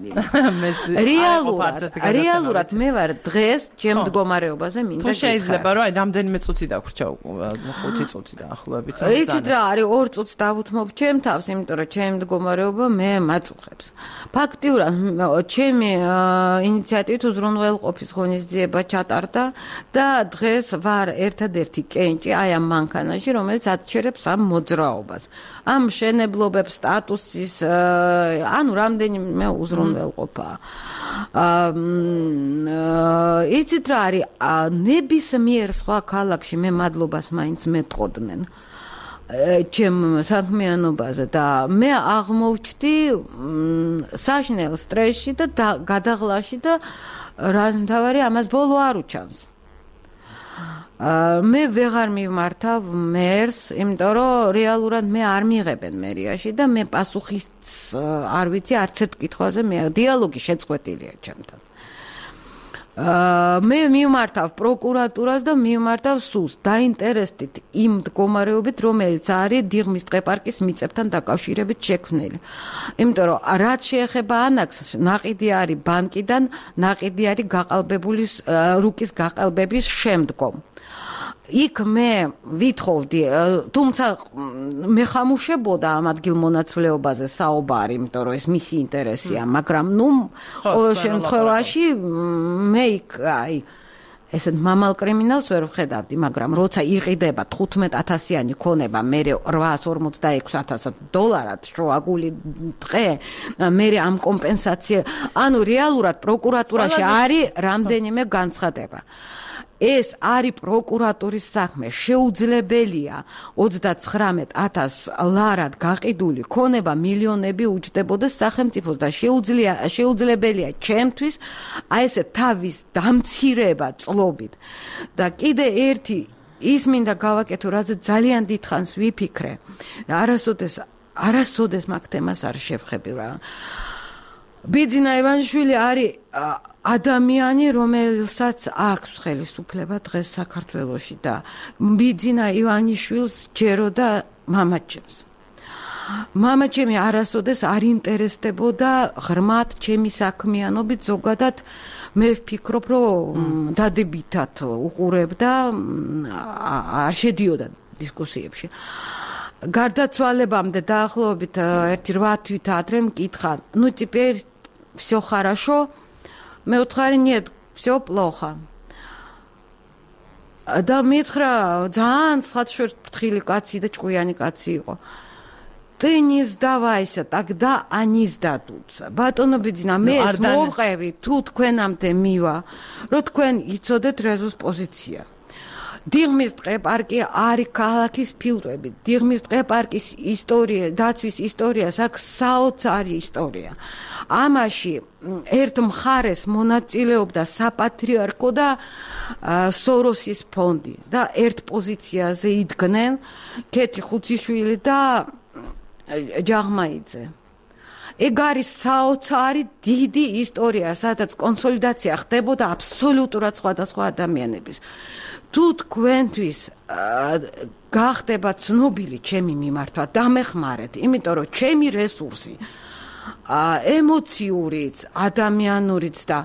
რეალურად მე ვარ დღეს ჩემ მდგომარეობაზე მინდა გითხრა. თუ შეიძლება რომ აი რამდენიმე წუთი დაგვრჩა 5 წუთი დაახლოებით. იცით რა არის 2 წუთს დავუთმობ ჩემ თავს, იმიტომ რომ ჩემი მდგომარეობა მე მაწუხებს. ფაქტიურად ჩემი ინიციატივით უზრუნველყოფის ღონისძიება ჩატარდა და დღეს ვარ ერთადერთი კენჭი აი ამ მანქანაში, რომელიც აჩერებს ამ მოძრაობას. ამ შენებლობებს სტატუსის ანუ რამდენიმე უზრუნველყოფა. იცით რა არის ნებისმიერ სხვა ქალაქში მე მადლობას მაინც მეტყოდნენ. ჩემ საქმიანობაზე და მე აღმოვჩდი საშინელ სტრესში და გადაღლაში და რაზმთავარი ამას ბოლო არ უჩანს. მე ვეღარ მივმართავ მერს, იმიტომ რომ რეალურად მე არ მიიღებენ მერიაში და მე პასუხის არ ვიცი არც ერთ კითხვაზე მე დიალოგი შეწყვეტილია ჩემთან. მე მივმართავ პროკურატურას და მივმართავ სულს დაინტერესდით იმ მდგომარეობით, რომელიც არის დიღმის ტყეპარკის მიწებთან დაკავშირებით შექმნილი. იმიტომ რომ რაც შეეხება ანაქსს, ნაყიდი არის ბანკიდან, ნაყიდი არის გაყალბებული რუკის გაყალბების შემდგომ. იქ მე ვითხოვდი, თუმცა მე ხამუშებოდა ამ ადგილმონაცვლეობაზე საუბარი, იმიტომ რომ ეს მისი ინტერესია, მაგრამ ნუ ყოველ შემთხვევაში მე იქ აი ესეთ მამალ კრიმინალს ვერ ვხედავდი, მაგრამ როცა იყიდება 15,000-იანი ქონება, მე $846,000 შუაგული დღე, მე ამ კომპენსაცია, ანუ რეალურად პროკურატურაში არის რამდენიმე განცხადება. ეს არის პროკურატურის საქმე, შეუძლებელია 39,000 ლარად გაყიდული ქონება მილიონები უჯდებოდეს სახელმწიფოს და შეუძლებელია ჩემთვის აი ესე თავის დამცირება წლობით. და კიდე ერთი ის მინდა გავაკეთო, რაზე ძალიან დიდხანს ვიფიქრე. არასოდეს მაგ თემას არ შევხები რა. ბიძინა ივანიშვილი არის ადამიანი, რომელსაც აქვს ხელისუფლება დღეს საქართველოში და ბიძინა ივანიშვილს ჯეროდა მამაჩემს. მამაჩემი არასოდეს არ ინტერესდებოდა ღრმად ჩემი საქმიანობით, ზოგადად მე ვფიქრობ, რომ დადებითად უყურებდა, არ შედიოდა დისკუსიებში. გარდაცვალებამდე დაახლოებით 1-8 თვით ადრე მკითხა, ну теперь всё хорошо. მე ვთხარი, нет, всё плохо. და მითხრა, ძალიან ხათშორტფრთხილი კაცი და ჭკვიანი კაცი იყო. Ты не сдавайся, тогда они сдадутся. ბატონო ბიძინა, მე ეს მოვყევი, თუ თქვენამდე მივა, რომ თქვენ იცოდეთ რეზუს პოზიცია. დიღმის ტყეპარკი არის ქალაქის ფილტვები. დიღმის ტყეპარკის ისტორია, დაცვის ისტორიას აქვს საოცარი ისტორია. ამაში ერთ მხარეს მონაწილეობდა საპატრიარქო და სოროსის ფონდი და ერთ პოზიციაზე იდგნენ ქეთი ხუციშვილი და ჯაღმაიძე. ეგ არის საოცარი დიდი ისტორია, სადაც კონსოლიდაცია ხდებოდა აბსოლუტურად სხვადასხვა ადამიანების. თუ თქვენთვის გახდება ცნობილი ჩემი მიმართვა, დამეხმარეთ, იმიტომ რომ ჩემი რესურსი ემოციურიც, ადამიანურიც და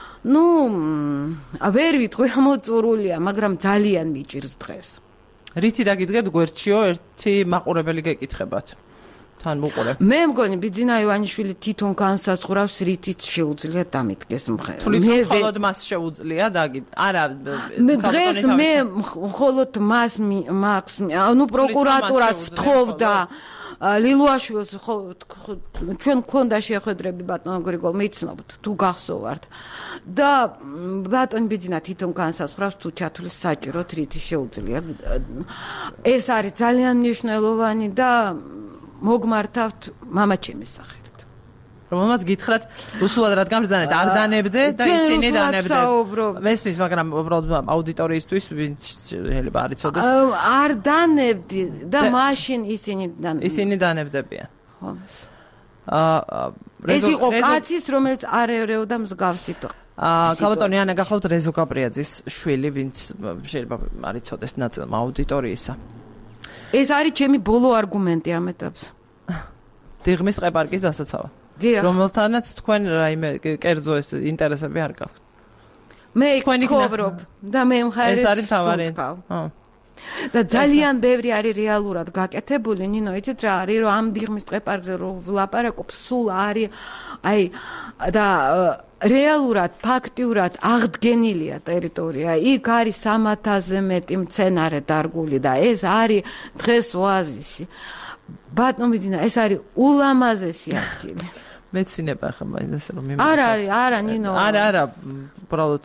ვერ ვიტყვი ამოწურულია, მაგრამ ძალიან მიჭირს დღეს. რითი დაგიდგეთ გვერდშიო, ერთი მაყურებელი გეკითხებათ. თან მოყოლებ. მე მგონი ბიძინა ივანიშვილი თვითონ განსაზღვრავს რითიც შეუძლია დამიდგეს მხარე. მე მხოლოდ მას შეუძლია არა დღეს მე მხოლოდ მას ანუ პროკურატურას ვთხოვდა ლილუაშვილს ჩვენ გქონდა შეხვედრები ბატონ გრიგოლ მიცნობთ თუ გახსოვართ და ბატონ ბიძინა თვითონ განსაზღვრავს თუ ჩათვლის საჭიროთ რითი შეუძლია. ეს არის ძალიან მნიშვნელოვანი და მოგმართავთ მამაჩემის სახელით. რომელმაც გითხრათ, უსულად რადგან ბრძანეთ, არ დანებდე და ისინი დანებდნენ. მესმის, მაგრამ უბრალოდ აუდიტორიისთვის ვინც შეიძლება არ იცოდეს. არ დანებდი და მაშინ ისინი დანებდებიან. ხო. ეს იყო კაცის, რომელიც არ ერეოდა მსგავსით კალბატონი ანა გახლავთ რეზო გაბრიაძის შვილი, ვინც შეიძლება არ იცოდეს ნაწილმა აუდიტორიისა. ეს არის ჩემი ბოლო არგუმენტი ამ ეტაპზე. დიღმის ტყეპარკის დასაცავად. რომელთანაც თქვენ რაიმე კერძო ეს ინტერესები არ გაქვთ. მე ვცხოვრობ და მე მხარეს ეს არის თავარი. და ძალიან ბევრი არის რეალურად გაკეთებული, ნინო, იცით რა არის, რომ ამ დიღმის ტყეპარკზე რო ვლაპარაკობ, სულ არის აი და რეალურად, ფაქტიურად აღდგენილია ტერიტორია. იქ არის 300-ზე მეტი მცენარე დარგული და ეს არის დღეს ოაზისი. ბატონო ძინა, ეს არის ულამაზესი ადგილი. მეცინება ხა მაინც რომ არა, ნინო. არა, უბრალოდ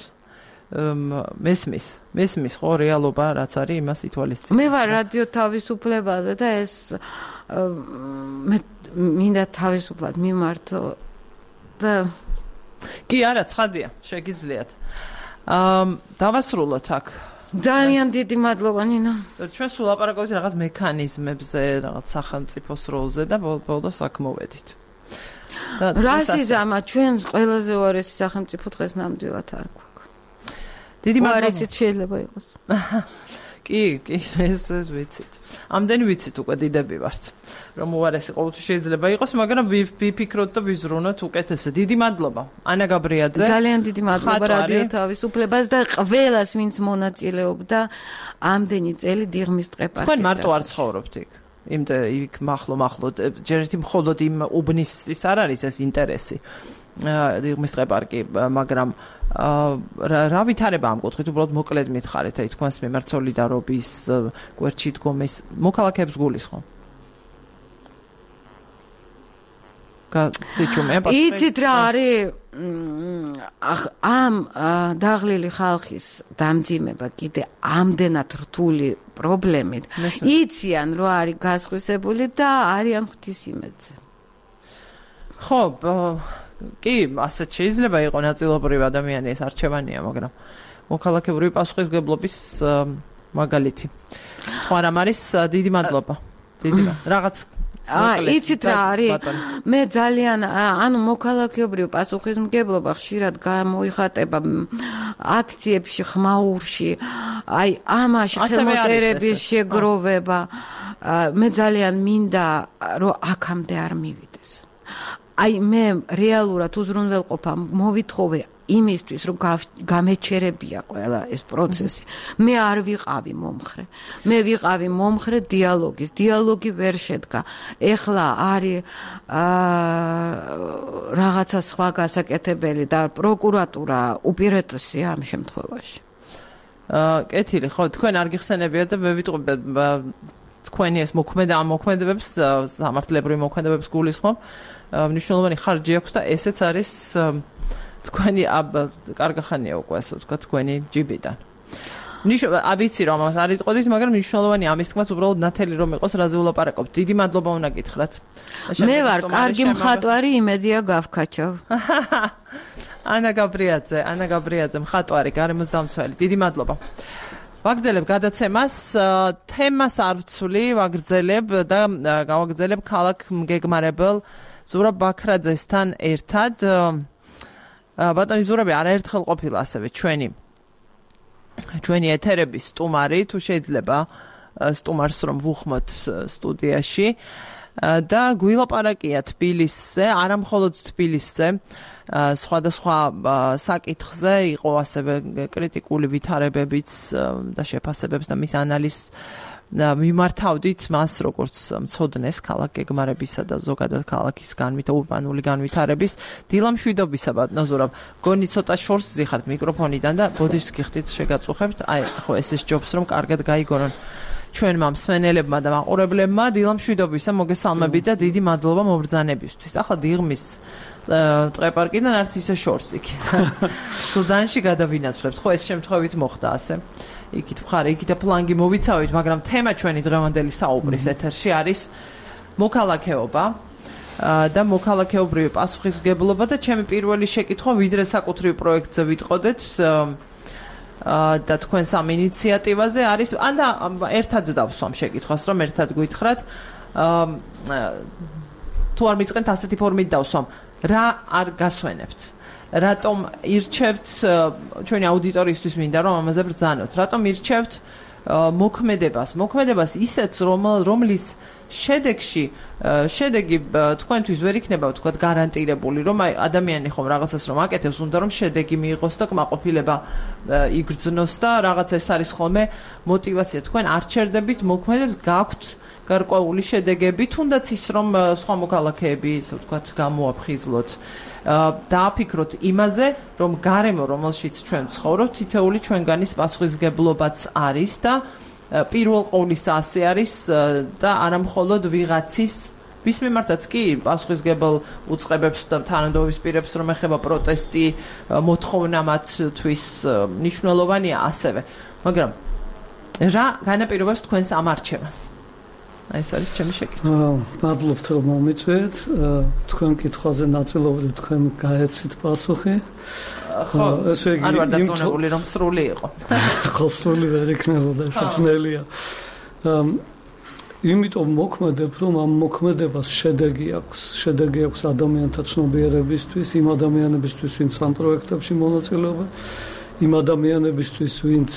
მესმის ხო რეალობა რაც არის იმას ითვალისწინებ. მე ვარ რადიო თავისუფლებაზე და ეს მე მინდა თავისუფლად მიმართო და კი არა ცხადია შეგიძლიათ. დავასრულოთ აქ. ძალიან დიდი მადლობა ნინო. ჩვენ სულ ლაპარაკობთ რაღაც მექანიზმებზე, რაღაც სახელმწიფოს როლზე და ბოლოს აქ მოვედით. რასიზმა ჩვენს ყველაზე უარესი სახელმწიფო დღეს ნამდვილად არ გვაქვს. დიდი მადლობა. უარესიც შეიძლება იყოს. კი, ეს ვიცით. ამდენი ვიცით უკვე დიდები ვართ. რომ უარესი ყოველთვის შეიძლება იყოს, მაგრამ ვიფიქროთ და ვიზრუნოთ უკეთესად. დიდი მადლობა. ანა გაბრიაძე. ძალიან დიდი მადლობა რადიო თავისუფლებას და ყველას, ვინც მონაწილეობდა ამდენი წელი დიღმის ტყეპარკის. თქვენ მარტო არ ცხოვრობთ იქ. იქ მახლო ჯერ ერთი მხოლოდ იმ უბნის ის არ არის ეს ინტერესი. დიღმის ტყეპარკი, მაგრამ რა ვითარება ამ კუთხით, უბრალოდ მოკლედ მითხარით, აი თქვენს მიმართ სოლიდარობის, გვერდში დგომის მოქალაქეებს გულისხმობ. იცით რა არის ამ დაღლილი ხალხის დამძიმება კიდე ამდენად რთული პრობლემით. იციან რომ არის გასხვისებული და არიან ღვთისმეტზე. ხო, კი, ასეთ შეიძლება იყოს ნაწილობრივ ადამიანი ეს არჩევანია, მაგრამ მოქალაქეობრივი პასუხისმგებლობის მაგალითი. სხვა რამ არის, დიდი მადლობა. რაღაც იცით რა არის? მე ძალიან ანუ მოქალაქეობრივი პასუხისმგებლობა ხშირად გამოიხატება აქციებში, ხმაურში, აი ამაში ხელმოწერების შეგროვება. მე ძალიან მინდა რომ აქამდე არ მივიდეს. აი მე რეალურად უზრუნველყოფა მოვითხოვე იმისთვის რომ გამეჩერებია ყველა ეს პროცესი. მე არ ვიყავი მომხრე. მე ვიყავი მომხრე დიალოგის. დიალოგი ვერ შედგა. ეხლა არის რაღაცა სხვა გასაკეთებელი და პროკურატურა უპირატესია ამ შემთხვევაში. კეთილი, ხო, თქვენ არ გიხსენებიათ და მე ვიტყვი თქვენი ეს მოქმედებებს, სამართლებრივი მოქმედებებს გულისხმობ. მნიშვნელოვანი ხარჯი აქვს და ესეც არის თქვენი კარგახანია უკვე ასე ვთქვა თქვენი ჯიბიდან. ვიცი რომ ამას არ იტყოდით, მაგრამ მნიშვნელოვანი ამის თქმაც უბრალოდ ნათელი რომ იყოს რაზე ვლაპარაკობთ. დიდი მადლობა უნდა გითხრათ. მე ვარ კარგი მხატვარი, იმედია გავქაჩავ. ანა გაბრიაძე, მხატვარი, გარემოს დამცველი. დიდი მადლობა. ვაგრძელებ გადაცემას, თემას არ ვცვლი, ვაგრძელებ და გავაგრძელებ ქალაქ მგეგმარებელ ზურაბ ბაქრაძესთან ერთად. ბატონი ზურაბი არაერთხელ ყოფილა ასევე ჩვენი ეთერების სტუმარი, თუ შეიძლება სტუმარს რომ ვუხმოთ სტუდიაში და გვილაპარაკია თბილისზე, არა მხოლოდ თბილისზე, სხვადასხვა საკითხზე იყო ასევე კრიტიკული ვითარებებიც და შეფასებებს და მის ანალიზს მიმართავდით მას როგორც მცოდნეს ქალაქ გეგმარებისა და ზოგადად ქალაქის ურბანული განვითარების დილამშვიდობისა ბატონო ზურაბ. გონი ცოტა შორს ზიხართ მიკროფონიდან და ბოდიშს გიხდით შეგაწუხებთ. აი ხო ეს ჯობს რომ კარგად გაიგონონ ჩვენმა მსმენელებმა და მაყურებლებმა დილამშვიდობისა მოგესალმებით და დიდი მადლობა მობრძანებისთვის. ახლა დიღმის ტყეპარკიდან არც ისე შორს იქ. სუდანში გადავინაცვლებთ. ხო ეს შემთხვევით მოხდა ასე. იქით მხარე, იქით ფლანგი მოვიცავით, მაგრამ თემა ჩვენი დღევანდელი საუბრის ეთერში არის მოქალაქეობა და მოქალაქეობრივი პასუხისმგებლობა და ჩემი პირველი შეკითხვა ვიდრე საკუთრივ პროექტზე ვიტყოდეთ და თქვენ სამ ინიციატივაზე არის ან და ერთად დავსვამ შეკითხვას, რომ ერთად გითხრათ თუ არ მიწყენთ ასეთი ფორმით დავსვამ, რა არ გასვენებთ? რატომ ირჩევთ ჩვენი აუდიტორიისთვის მინდა რომ ამაზე ბრძანოთ. რატომ ირჩევთ მოქმედებას ისეთ რომლის შედეგი თქვენთვის ვერ იქნება თქვათ გარანტირებული რომ აი ადამიანი ხომ რაღაცას რომ აკეთებს უნდა რომ შედეგი მიიღოს და კმაყოფილება იგრძნოს და რაღაცა ეს არის ხოლმე мотиваცია თქვენ არ ჩერდებით მოქმედებს გაქვთ გარკვეული შედეგები თუნდაც ის რომ სხვა მოქალაქეები ისე ვთქვათ გამოაფხიზლოთ დააფიქროთ იმაზე რომ გარემო რომელშიც ჩვენ ცხოვრობთ თითეული ჩვენგანის პასუხისგებლობაც არის და პირველ ყოვლისა ასე არის და არა მხოლოდ ვიღაცის ვის მიმართაც კი პასუხისგებელ უწყებებს და თანამდებობის პირებს რომ ეხება პროტესტი მოთხოვნა მათთვის მნიშვნელოვანია ასევე მაგრამ რა განაპირობებს თქვენს ამ არჩევანს ეს არის ჩემი შეკითხვა. მადლობთ რომ მომიწვიეთ. თქვენ კითხვაზე ნაწილობრივ თქვენ გაეცით პასუხი. ხო, არ ვარ დაწუნებული რომ სრული იყო. ხო, სრული ვერ იქნებოდა, შეძნელია. იმიტომ მოქმედებ, რომ ამ მოქმედებას შედეგი აქვს. შედეგი აქვს ადამიანთა ცნობიერებისთვის, იმ ადამიანებისთვის, ვინც ამ პროექტებში მონაწილეობენ, იმ ადამიანებისთვის, ვინც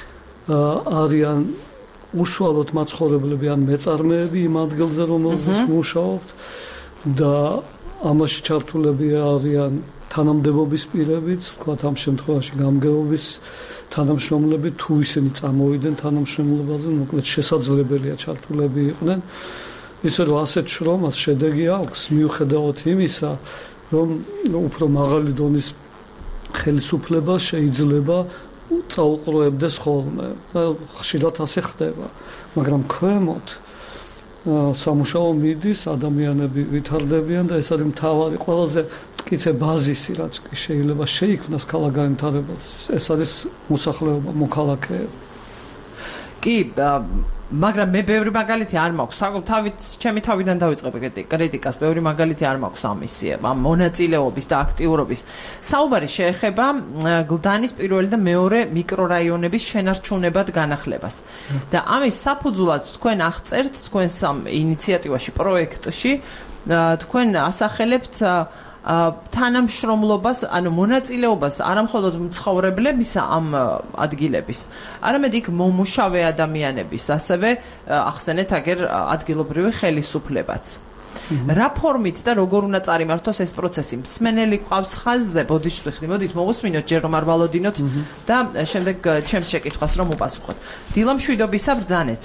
არიან უშუალოდ მაცხოვრებლები ან მეწარმეები იმ ადგილზე რომელზეც მუშაობთ და ამაში ჩართულები არიან თანამდებობის პირებიც, ვთქვათ ამ შემთხვევაში გამგეობის თანამშრომლები თუ ისინი წამოვიდნენ თანამშრომლობაზე, მოკლედ შესაძლებელია ჩართულები იყვნენ. ისე რომ ასეთ შრომას შედეგი აქვს მიუხედავად იმისა, რომ უფრო მაღალი დონის ხელისუფლება შეიძლება წაუყრუებდეს ხოლმე და ხშირად ასე ხდება, მაგრამ ქვემოთ სამუშაო მიდის, ადამიანები ვითარდებიან და ეს არის მთავარი ყველაზე მტკიცე ბაზისი, რაც შეიძლება შეიქმნას ქალაქ განვითარებას. ეს არის მოსახლეობა, მოქალაქეები. კი, მაგრამ მე ბევრი მაგალითი არ მაქვს. ჩემი თავიდან დავიწყებ კრიტიკას, ბევრი მაგალითი არ მაქვს ამისი, ამ მონაწილეობის და აქტიურობის. საუბარი შეეხება გლდანის პირველი და მეორე მიკრორაიონების შენარჩუნებად განახლებას. და ამის საფუძვლად თქვენ აღწერთ თქვენს ამ ინიციატივაში, პროექტში, თქვენ ასახელებთ თანამშრომლობას, ანუ მონაწილეობას არამხოლოდ მცხოვრებლებისა ამ ადგილების, არამედ იქ მომუშავე ადამიანების, ასევე ახსენეთ აგერ ადგილობრივი ხელისუფლებაც. რა ფორმით და როგორ უნდა წარიმართოს ეს პროცესი? მსმენელი ყავს ხაზზე, ბოდიშვიხდი, მოდით მოვუსმინოთ, ჯერ რომ არ ვალოდინოთ და შემდეგ ჩემს შეკითხვას რომ უპასუხოთ. დილა მშვიდობისა, ბრძანეთ.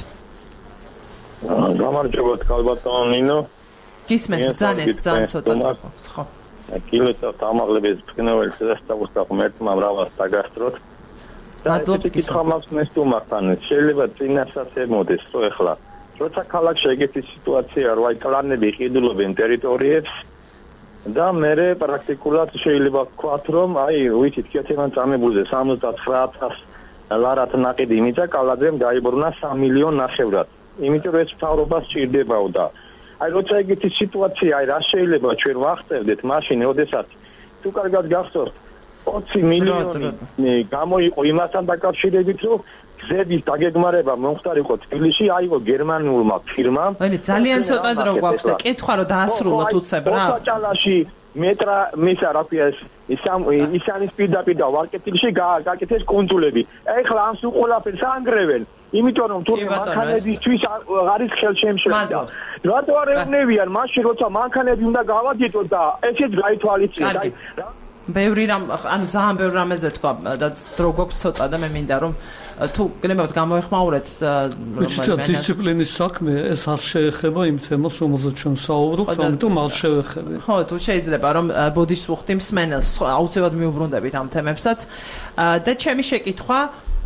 გამარჯობა, ქალბატონო ნინო. გისმენთ, ბრძანეთ, ძალიან ცოტა თქოს, ხო. კილოცავთ ამაღლების ფინალის დასწავლას ღმერთმა მრავალს დაგასწროთ. მადლობთ კითხვა მაქვს ნესტუმართან. შეიძლება წინასაც ემოდეს, რომ ეხლა როცა ქალაქში ეგეთი სიტუაცია რო აი კლანები ყიდულობენ ტერიტორიებს და მე პრაქტიკულად შეიძლება ვთქვათ, რომ აი ვიცით კეთებან წამებულზე 79000 ლარათ ნაყიდი იმიცა კალაძემ დაიბრუნა 3 მილიონ ნახევრად. იმიტომ რომ ეს მთავრობას სჭირდებაო და აი როცა ეგეთი სიტუაცია, აი რა შეიძლება ჩვენ ვახსენდეთ მაშინ, როდესაც თუ კარგად გახსოვთ 20 მილიონი გამოიყო იმასთან დაკავშირებით, რომ გზების დაგეგმარება მომხდარიყო თბილისში, აიღო გერმანულმა ფირმამ. აი ძალიან ცოტა დრო გვაქვს და კითხვა რომ დაასრულოთ უცებ რა. ოთაჭალაში მეტრა მისა რა ქვია ეს ისანის პირდაპირ და ვარკეთილში გაკეთეს კონსულები. ეხლა ამ სულ ყველაფერს ანგრევენ. იმიტომ რომ თურმე მანქანებისთვის არის ხელშემშლება. რატო არ ევნებიან მაშინ როცა მანქანები უნდა გავაგიტოთ და ესეც გაითვალისწინოთ. ბევრი რამ, ანუ ძალიან ბევრი რამეზე თქვა და დრო გვაქვს ცოტა და მე მინდა რომ თუ გნებავთ გამოეხმაურეთ დისციპლინის საქმე ეს არ შეეხება იმ თემას რომელზეც ჩვენ საუბრობთ, ამიტომ არ შევეხები. ხო, თუ შეიძლება რომ ბოდიშვიხდი მსმენელს აუცილებლად მიუბრუნდებით ამ თემებსაც და ჩემი შეკითხვა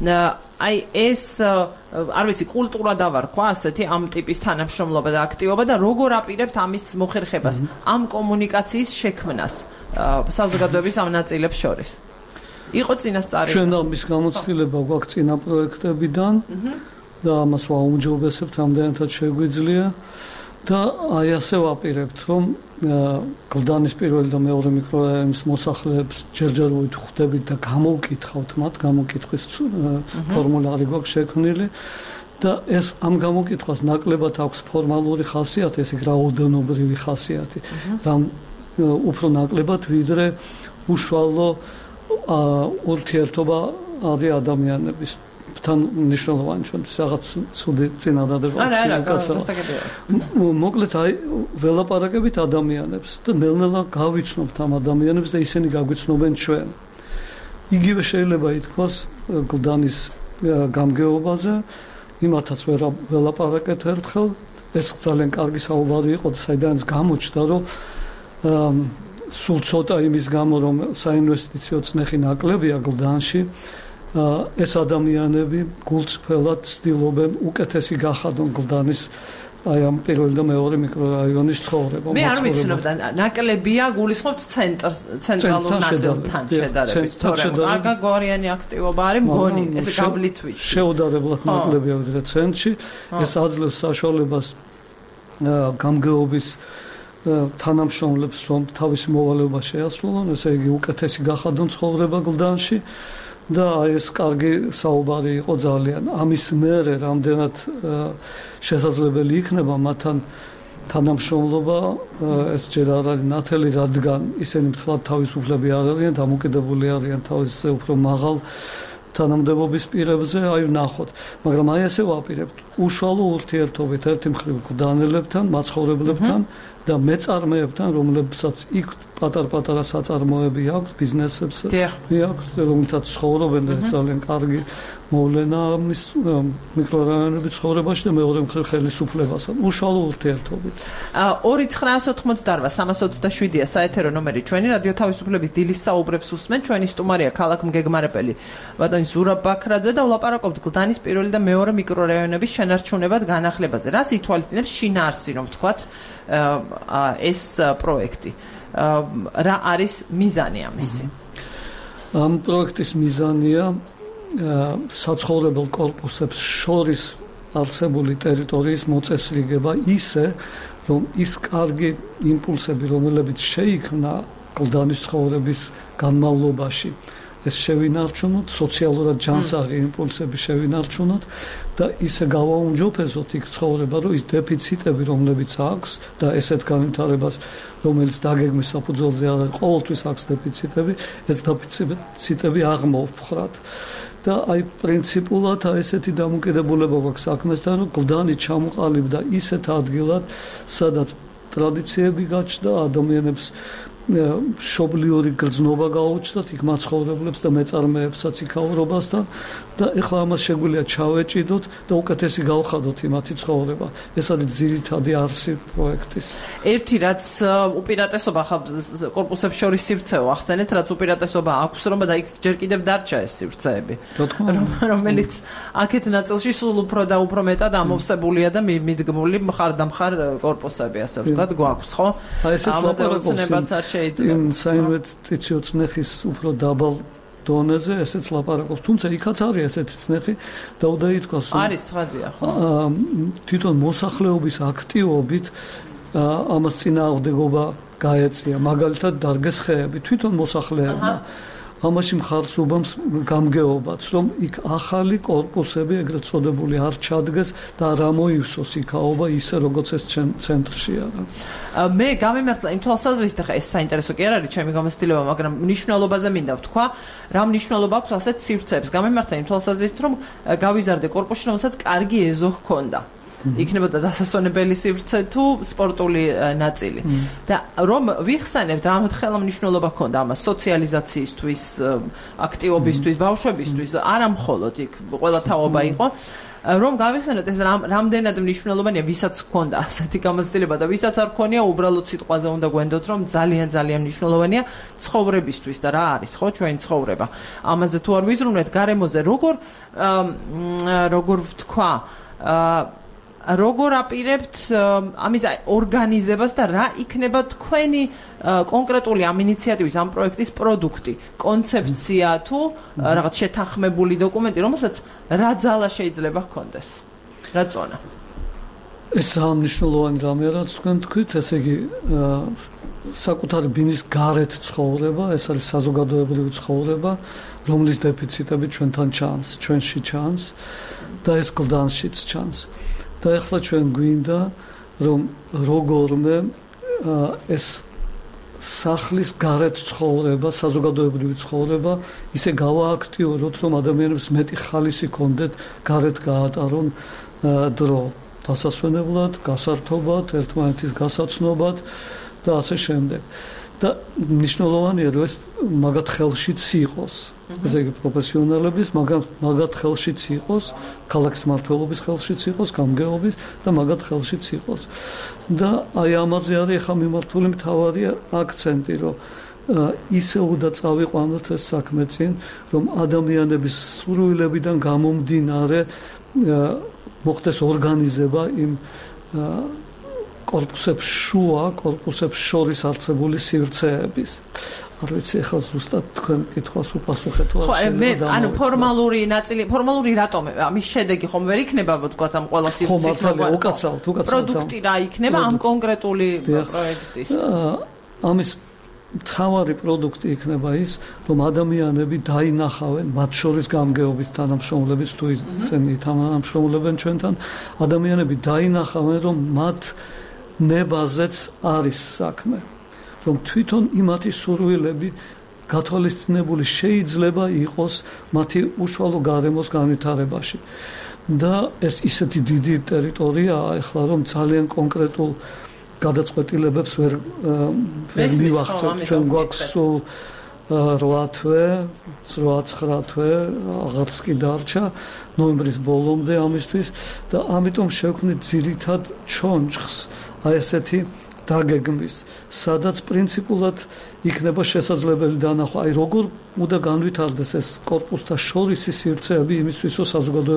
აი ეს არ ვიცი კულტურა დავარქვა ასეთი ამ ტიპის თანამშრომლობა და აქტივობა და როგორ აპირებთ ამის მოხერხებას ამ კომუნიკაციის შექმნას საზოგადოების ამ ნაწილებს შორის იყო წინასწარი ჩვენ ამის გამოცდილება გვაქვს წინა პროექტებიდან და ამას ვაუმჯობესებთ რამდენადაც შეგვიძლია და აი ასე ვაპირებთ რომ გლდანის პირველი და მეორე მიკრორაიონის მოსახლეებს ჯერჯერობით ხვდებით და გამოვკითხავთ მათ, გამოკითხვის ფორმულარი გვაქვს შექმნილი და ეს ამ გამოკითხვას ნაკლებად აქვს ფორმალური ხასიათი, ეს რაოდენობრივი ხასიათი. უფრო ნაკლებად ვიდრე უშუალო ურთიერთობა არის ადამიანების თან ნიშნულოვანი ჩვენ რაღაც ცუდი წინადადება მოკლედ აი ველაპარაკებით ადამიანებს და ნელ-ნელა გავიცნობთ ამ ადამიანებს და ისინი გაგვიცნობენ ჩვენ იგივე შეიძლება ითქვას გლდანის გამგეობაზე იმათაც ველაპარაკეთ ერთხელ ეს ძალიან კარგი საუბარი იყო და საიდანაც გამოჩნდა რომ სულ ცოტა იმის გამო რომ საინვესტიციო წნეხი ნაკლებია გლდანში ეს ადამიანები გულწრფელად ცდილობენ უკეთესი გახადონ გლდანის აი ამ პირველი და მეორე მიკრორაიონის ცხოვრება. მე არ ვიცნობ და ნაკლებია გულისხმობთ ცენტრალურ ნაწილთან შედარებით. თორემ არ გაგვარიანი აქტივობა არის მგონი ესე გავლით ვიცი. შეუდარებლად ნაკლებია ვიდრე ცენტრში. ეს აძლევს საშუალებას გამგეობის თანამშრომლებს რომ თავის მოვალეობა შეასრულონ, ესე იგი უკეთესი გახადონ ცხოვრება გლდანში. და ეს კარგი საუბარი იყო ძალიან. ამის მერე რამდენად შესაძლებელი იქნება მათთან თანამშრომლობა, ეს ჯერ არ არის ნათელი, რადგან ისინი მთლად თავისუფლები არ არიან, დამოკიდებული არიან თავისზე უფრო მაღალ თანამდებობის პირებზე, აი ვნახოთ. მაგრამ აი ესე ვაპირებთ, უშუალო ურთიერთობით ერთი მხრივ გლდანელებთან, მაცხოვრებლებთან და მეწარმეებთან, რომლებსაც იქ პატარ-პატარა საწარმოები აქვს, ბიზნესებს აქვს, რომელთაც ცხოვრობენ და ძალიან კარგი მოვლენა ამის მიკრორაიონების ცხოვრებაში და მეორე მხრივ ხელისუფლებასთან, უშუალო ურთიერთობით. 2988-327-ია საეთერო ნომერი ჩვენი რადიო თავისუფლების დილის საუბრებს უსმენ, ჩვენი სტუმარია ქალაქ მგეგმარებელი ბატონი ზურაბ ბაქრაძე და ვლაპარაკობთ გლდანის პირველი და მეორე მიკრორაიონების შენარჩუნებად განახლებაზე. რას ითვალისწინებს შინაარსი, რომ ვთქვათ ეს პროექტი? რა არის მიზანი ამისი? ამ პროექტის მიზანია საცხოვრებელ კორპუსებს შორის არსებული ტერიტორიის მოწესრიგება ისე, რომ ის კარგი იმპულსები, რომლებიც შეიქმნა გლდანის ცხოვრების განმავლობაში, ეს შევინარჩუნოთ, სოციალურად ჯანსაღი იმპულსები შევინარჩუნოთ და ისე გავაუმჯობესოთ იქ ცხოვრება, რომ ის დეფიციტები, რომლებიც აქვს და ესეთ განვითარებას, რომელიც დაგეგმვის საფუძველზე არის, ყოველთვის აქვს დეფიციტები, ეს დეფიციტები აღმოვფხრათ. და აი პრინციპულად ესეთი დამოკიდებულება აქვს საქმესთან, რომ გლდანი ჩამოყალიბდა ისეთ ადგილად, სადაც ტრადიციები გაჩნდა, ადამიანებს მშობლიური გრძნობა გაუჩნდათ იქ მაცხოვრებლებს და მეწარმეებსაც იქაურობასთან და ეხლა ამას შეგვიძლია ჩავეჭიდოთ და უკეთესი გავხადოთ იმათი ცხოვრება. ეს არის ძირითადი არსი პროექტის. ერთი რაც უპირატესობა კორპუსებს შორის სივრცეო ახსენეთ, რაც უპირატესობა აქვს, რომ და იქ ჯერ კიდევ დარჩა ეს სივრცეები, რომელიც აქეთ ნაწილში სულ უფრო და უფრო მეტად ამოვსებულია და მიდგმული მხარდამხარ კორპუსები, ასე ვთქვათ, გვაქვს, ხო? ამაზე უცნებაც არ იმ საინვესტიციო წნეხის უფრო დაბალ დონეზე ესეც ლაპარაკობს, თუმცა იქაც არის ესეთი წნეხი და უნდა ითქვას, რომ არის ცხადია, ხო? თვითონ მოსახლეობის აქტივობით ამას წინააღმდეგობა გაეწია, მაგალითად დარგეს ხეები, თვითონ მოსახლეებმა ამაში მხარს უბამს გამგეობაც, რომ იქ ახალი კორპუსები ეგრეთ წოდებული არ ჩადგეს და არ ამოივსოს იქაობა ისე როგორც ეს ცენტრში არის. მე გამიმართლა იმ თვალსაზრისით, ხა ეს საინტერესო კი არ არის ჩემი გამოცდილება, მაგრამ მნიშვნელობაზე მინდა ვთქვა, რა მნიშვნელობა აქვს ასეთ სივრცეებს. გამიმართლა იმ თვალსაზრისით, რომ გავიზარდე კორპუსში, რომელსაც კარგი ეზო ჰქონდა. იქნებოდა დასასვენებელი სივრცე თუ სპორტული ნაწილი. და რომ ვიხსენებთ, რამოთ ხელა მნიშვნელობა ჰქონდა ამას სოციალიზაციისთვის, აქტივობისთვის, ბავშვებისთვის, არა მხოლოდ იქ ყველა თაობა იყო. რომ გავიხსენოთ ეს რამდენად მნიშვნელოვანია, ვისაც ჰქონდა ასეთი გამოცდილება და ვისაც არ ჰქონია, უბრალოდ სიტყვაზე უნდა გვენდოთ, რომ ძალიან მნიშვნელოვანია ცხოვრებისთვის და რა არის, ხო, ჩვენი ცხოვრება. ამაზე თუ არ ვიზრუნვეთ გარემოზე, როგორ ვთქვა, როგორ აპირებთ ამის ორგანიზებას და რა იქნება თქვენი კონკრეტული ამ ინიციატივის, ამ პროექტის პროდუქტი, კონცეფცია თუ რაღაც შეთანხმებული დოკუმენტი, რომელსაც რა ძალა შეიძლება ჰქონდეს? რა წონა? ეს მნიშვნელოვანი რამეა, რაც თქვენ თქვით, ესე იგი საკუთარი ბინის გარეთ ცხოვრება, ეს არის საზოგადოებრივი ცხოვრება, რომლის დეფიციტები ჩვენთან ჩანს, ჩვენში ჩანს და ეს გლდანშიც ჩანს. და ახლა ჩვენ გვინდა, რომ როგორმე ეს სახლის გარეთ ცხოვრება, საზოგადოებრივი ცხოვრება ისე გავააქტიუროთ, რომ ადამიანებს მეტი ხალისი ჰქონდეთ გარეთ გაატარონ დრო, დასასვენებლად, გასართობად, ერთმანეთის გასაცნობად და ასე შემდეგ. და მნიშვნელოვანია, რომ ეს მაგათ ხელშიც იყოს. ესე იგი პროფესიონალების მაგათ ხელშიც იყოს, ქალაქის მმართველობის ხელშიც იყოს, გამგეობის და მაგათ ხელშიც იყოს. და აი ამაზე არის ახლა მიმართული მთავარი აქცენტი, რომ ისე უნდა წავიყვანოთ ეს საქმე წინ, რომ ადამიანების სურვილებიდან გამომდინარე მოხდეს ორგანიზება იმ კორპუსებს შორის არსებული სივრცეების. არ ვიცი, ახლა ზუსტად თქვენ კითხვას უპასუხეთ თუ არა. ანუ ფორმალური ნაწილი, ფორმალური რატომ ამის შედეგი ხომ ვერ იქნება, ვთქვათ, ამ ყველა სივრცის უკაცრავთ. პროდუქტი რა იქნება ამ კონკრეტული პროექტის? ამის მთავარი პროდუქტი იქნება ის, რომ ადამიანები დაინახავენ, მათ შორის გამგეობის თანამშრომლების თუ ისინი თანამშრომლებენ ჩვენთან, ადამიანები დაინახავენ, რომ მათ ნებაზეც არის საქმე, რომ თვითონ იმათი სურვილები გათვალისწინებული შეიძლება იყოს მათი უშუალო გარემოს განვითარებაში. და ეს ისეთი დიდი ტერიტორიაა, ახლა რომ ძალიან კონკრეტულ გადაწყვეტილებებს ვერ მივახცევთ, ჩვენ გვაქვს სულ 8 თვე, 8-9 თვე, აღარც კი დარჩა ნოემბრის ბოლომდე ამისთვის და ამიტომ შევქმნით ძირითად ჩონჩხს აი ესეთი დაგეგმვის, სადაც პრინციპულად იქნება შესაძლებელი დანახვა, აი როგორ უნდა განვითარდეს ეს კორპუსთა შორისი სივრცეები იმისთვის, რომ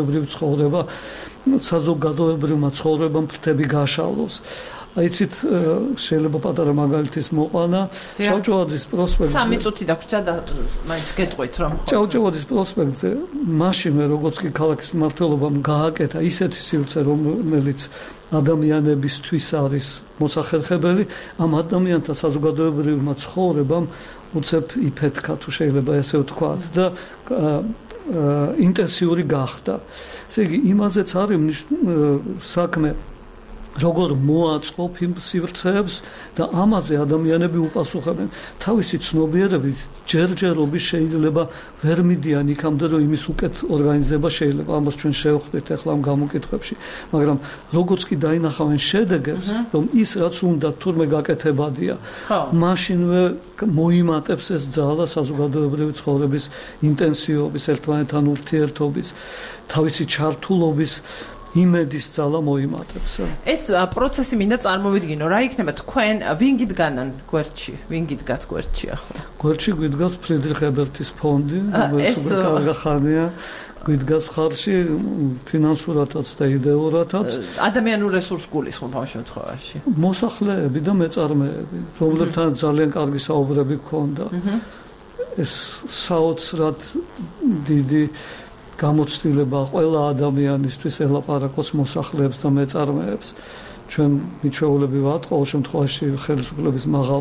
საზოგადოებრივმა ცხოვრებამ ფრთები გაშალოს. აიცით, შეიძლება პატარა მაგალითის მოყვანა, ჭავჭავაძის პროსპექტზე. 3 წუთი დაგვრჩა და მაინც გეტყვით, რომ ჭავჭავაძის პროსპექტზე მაშინვე როგორც კი ქალაქის მმართველობამ გააკეთა ისეთი სივრცე, რომელიც ადამიანებისთვის არის მოსახერხებელი, ამ ადამიანთა საზოგადოებრივმა ცხოვრებამ უცებ იფეთქა, თუ შეიძლება ესე ვთქვათ და ინტენსიური გახდა. ესე იგი, იმაზეც არის საქმე, როგორ მოაწყობ იმ სივრცეებს და ამაზე ადამიანები უპასუხებენ. თავისი ცნობიერებით ჯერჯერობით შეიძლება ვერ მიდიან იქამდე, რომ იმის უკეთ ორგანიზება შეიძლება. ამას ჩვენ შევხვდით ახლა ამ გამოკითხვებში, მაგრამ როგორც კი დაინახავენ შედეგებს, რომ ის რაც უნდა თურმე გაკეთებადია, მაშინვე მოიმატებს ეს ძალა საზოგადოებრივი ცხოვრების ინტენსივობის, ერთმანეთთან ურთიერთობის, თავისი ჩართულობის იმედის ძალა მოიმატებს. ეს პროცესი მინდა წარმოვიდგინო, რა იქნება თქვენ ვინ გიდგანან გვერდში? ვინ გიდგათ გვერდში ახლა? გვერდში გვიდგას ფრიდრიხ ებერტის ფონდი, რომელიც გახანია, გვიდგას მხარში ფინანსურადაც და იდეურადაც. ადამიანურ რესურს გულისხმობ ამ შემთხვევაში. მოსახლეები და მეწარმეები, რომლებთან ძალიან კარგი საუბრები გქონდა. ეს საოცრად დიდი გამოცდილება ყველა ადამიანისთვის ელაპარაკოს მოსახლეებს და მეწარმეებს. ჩვენ მიჩვეულები ვართ ყოველ შემთხვევაში ხელისუფლების მაღალ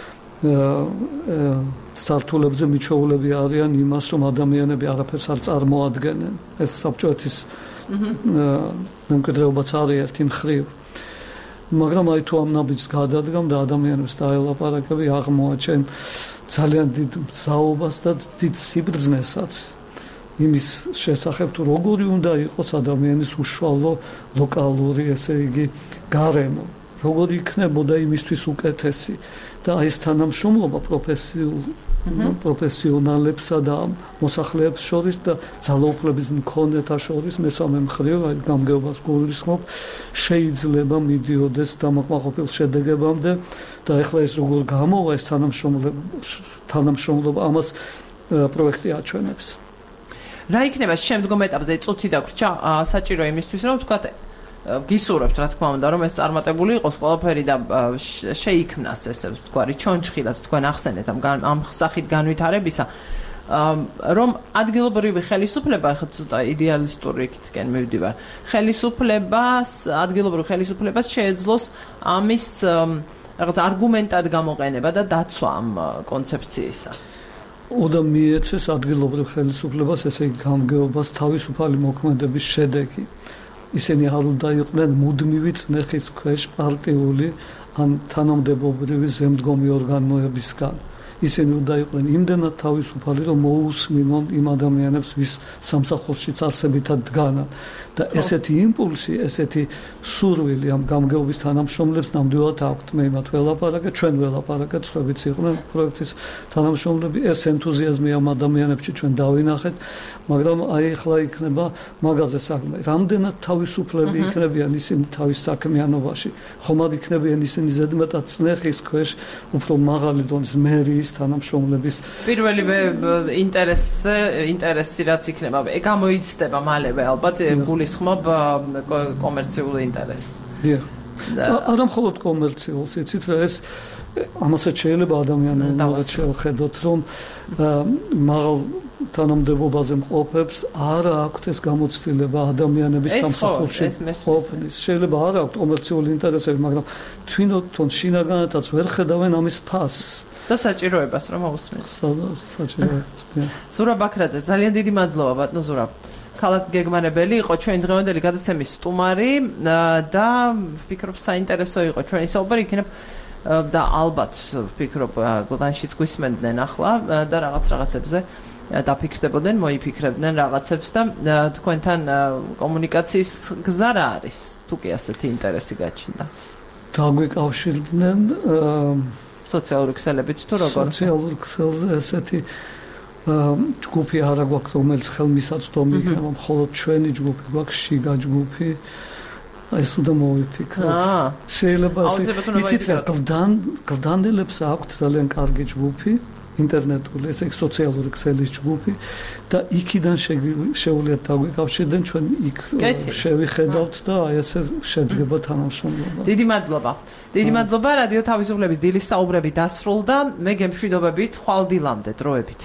სართულებზე მიჩვეულები არიან იმას, რომ ადამიანები არაფერს არ წარმოადგენენ. ეს საბჭოეთის მემკვიდრეობაც არის ერთი მხრივ. მაგრამ აი თუ ამ ნაბიჯს გადადგამ და ადამიანებს დაელაპარაკები, აღმოაჩენ ძალიან დიდ მგზავრობას და დიდ სიბრძნესაც. იმის შესახებ თუ როგორი უნდა იყოს ადამიანის უშუალო ლოკალური, ესე იგი, გარემო, როგორი იქნებოდა იმისთვის უკეთესი და აი ეს თანამშრომლობა პროფესიონალებსა და მოსახლეებს შორის და ძალაუფლების მქონეთა შორის მესამე მხრივ, აი გამგეობას გულისხმობ, შეიძლება მიდიოდეს დამაკმაყოფილ შედეგებამდე და ეხლა ეს როგორ გამოვა ეს თანამშრომლობა ამას პროექტი აჩვენებს. რა იქნება შემდგომ ეტაპზე? წუთი დაგვრჩა, საჭირო იმისთვის, რომ ვთქვათ, გისურვებთ, რა თქმა უნდა, რომ ეს წარმატებული იყოს ყველაფერი და შეიქმნას ესე ვთქვათ, ჩონჩხი, რაც თქვენ ახსენეთ ამ სახით განვითარებისა, რომ ადგილობრივი ხელისუფლება, ახლა ცოტა იდეალისტური იქითკენ მივდივარ, ადგილობრივ ხელისუფლებას შეეძლოს ამის რაღაც არგუმენტად გამოყენება და დაცვა ამ კონცეფციისა. უნდა მიეცეს ადგილობრივ ხელისუფლებას, ესე იგი გამგეობას თავისუფალი მოქმედების შედეგი. ისინი არ უნდა იყვნენ მუდმივი წნეხის ქვეშ პარტიული ან თანამდებობრივი ზემდგომი ორგანოებისგან. ისინი უნდა იყვნენ იმდენად თავისუფალი, რომ მოусმინონ იმ ადამიანებს, ვის სამსახურშიც არსებითად დგანან. და ესეთი იმპულსი, ესეთი სურვილი ამ გამგეობის თანამშრომლებს ნამდვილად აქვთ. მე იმათ ველაპარაკე, ჩვენ ველაპარაკეთ, სხვაებიც იყვნენ პროექტის თანამშრომლები, ეს ენთუზიაზმი ამ ადამიანებში ჩვენ დავინახეთ, მაგრამ აი ახლა იქნება მაგაზე საქმე. რამდენად თავისუფლები იქნებიან ისინი თავის საქმიანობაში, ხომად იქნებიან ისინი ზედმეტად წნეხის ქვეშ, უფრო მაღალი დონის მერიის თანამშრომლების პირველივე ინტერესი რაც იქნება, გამოიცდება მალევე ალბათ გულისხმობ კომერციულ ინტერესს. დიახ. არა მხოლოდ კომერციულს, იცით რა ეს ამასაც შეიძლება ადამიანები შევხედოთ, რომ მაღალ თანამდებობაზე მყოფებს არ აქვთ ეს გამოცდილება ადამიანების სამსახურში ყოფნის. შეიძლება არ აქვთ კომერციული ინტერესები, მაგრამ თვითონ შინაგანადაც ვერ ხედავენ ამის ფასს. და საჭიროებას რომ მოусმენ. საჭიროებას. ზურაბ ბაქრაძე, ძალიან დიდი მადლობა ბატონო ზურაბ. ქალაქ გეგმარებელი იყო ჩვენი დღევანდელი გადაცემის სტუმარი და ვფიქრობ საინტერესო იყო ჩვენი საუბარი იქნებ და ალბათ ვფიქრობ გლანშიც გვისმენდნენ ახლა და რაღაცებზე დაფიქრდებოდნენ, მოიფიქრებდნენ რაღაცებს და თქვენთან კომუნიკაციის გზა რა არის? თუ კი ასეთი ინტერესი გაჩნდა. დაგვიკავშირდნენ სოციალური ქსელებით თუ როგორ? სოციალურ ქსელზე ესეთი ჯგუფი არა გვაქვს, რომელიც ხელმისაწვდომი იქნება, მხოლოდ ჩვენი ჯგუფი გვაქვს, შიგა ჯგუფი. ეს უნდა მოვიფიქროთ. შეიძლება იცით რა, გლდანელებს აქვთ ძალიან კარგი ჯგუფი, ინტერნეტული, ესე იგი სოციალური ქსელის ჯგუფი და იქიდან შეუძლიათ დაგვიკავშირდნენ, ჩვენ იქ შევიხედავთ და აი ესე შედგება თანამშრომლობა. დიდი მადლობა. დიდი მადლობა, რადიო თავისუფლების დილის საუბრები დასრულდა. მე გემშვიდობებით, ხვალ დილამდე დროებით.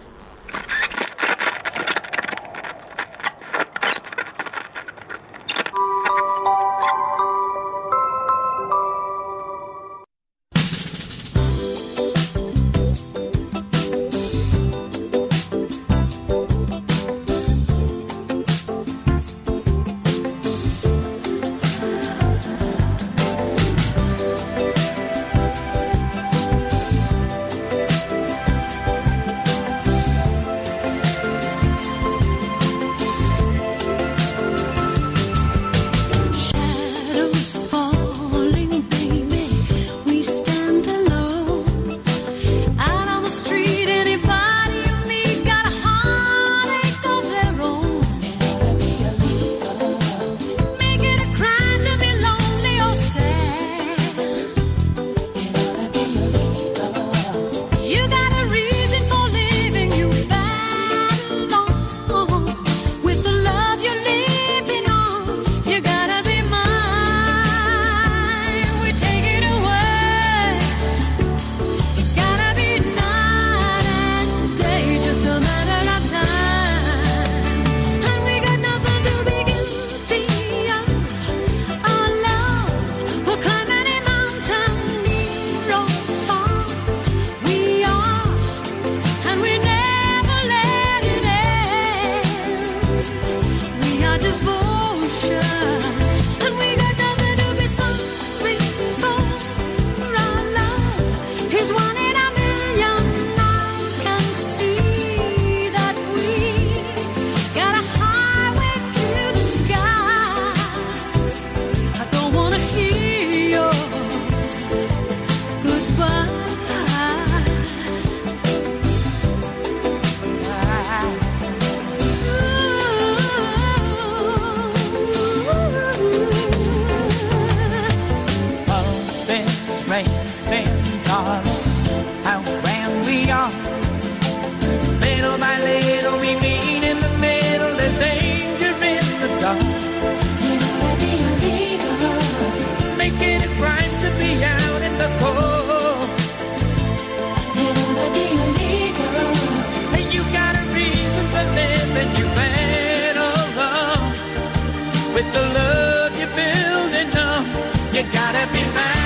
With the love you're building up, you gotta be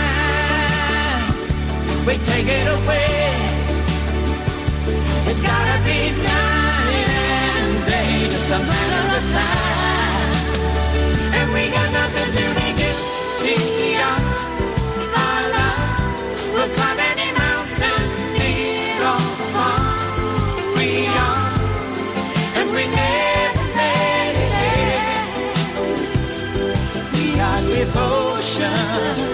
mine. We take it away. It's gotta be night and day, just a matter of time. And we got nothing to be guilty of. Our ocean.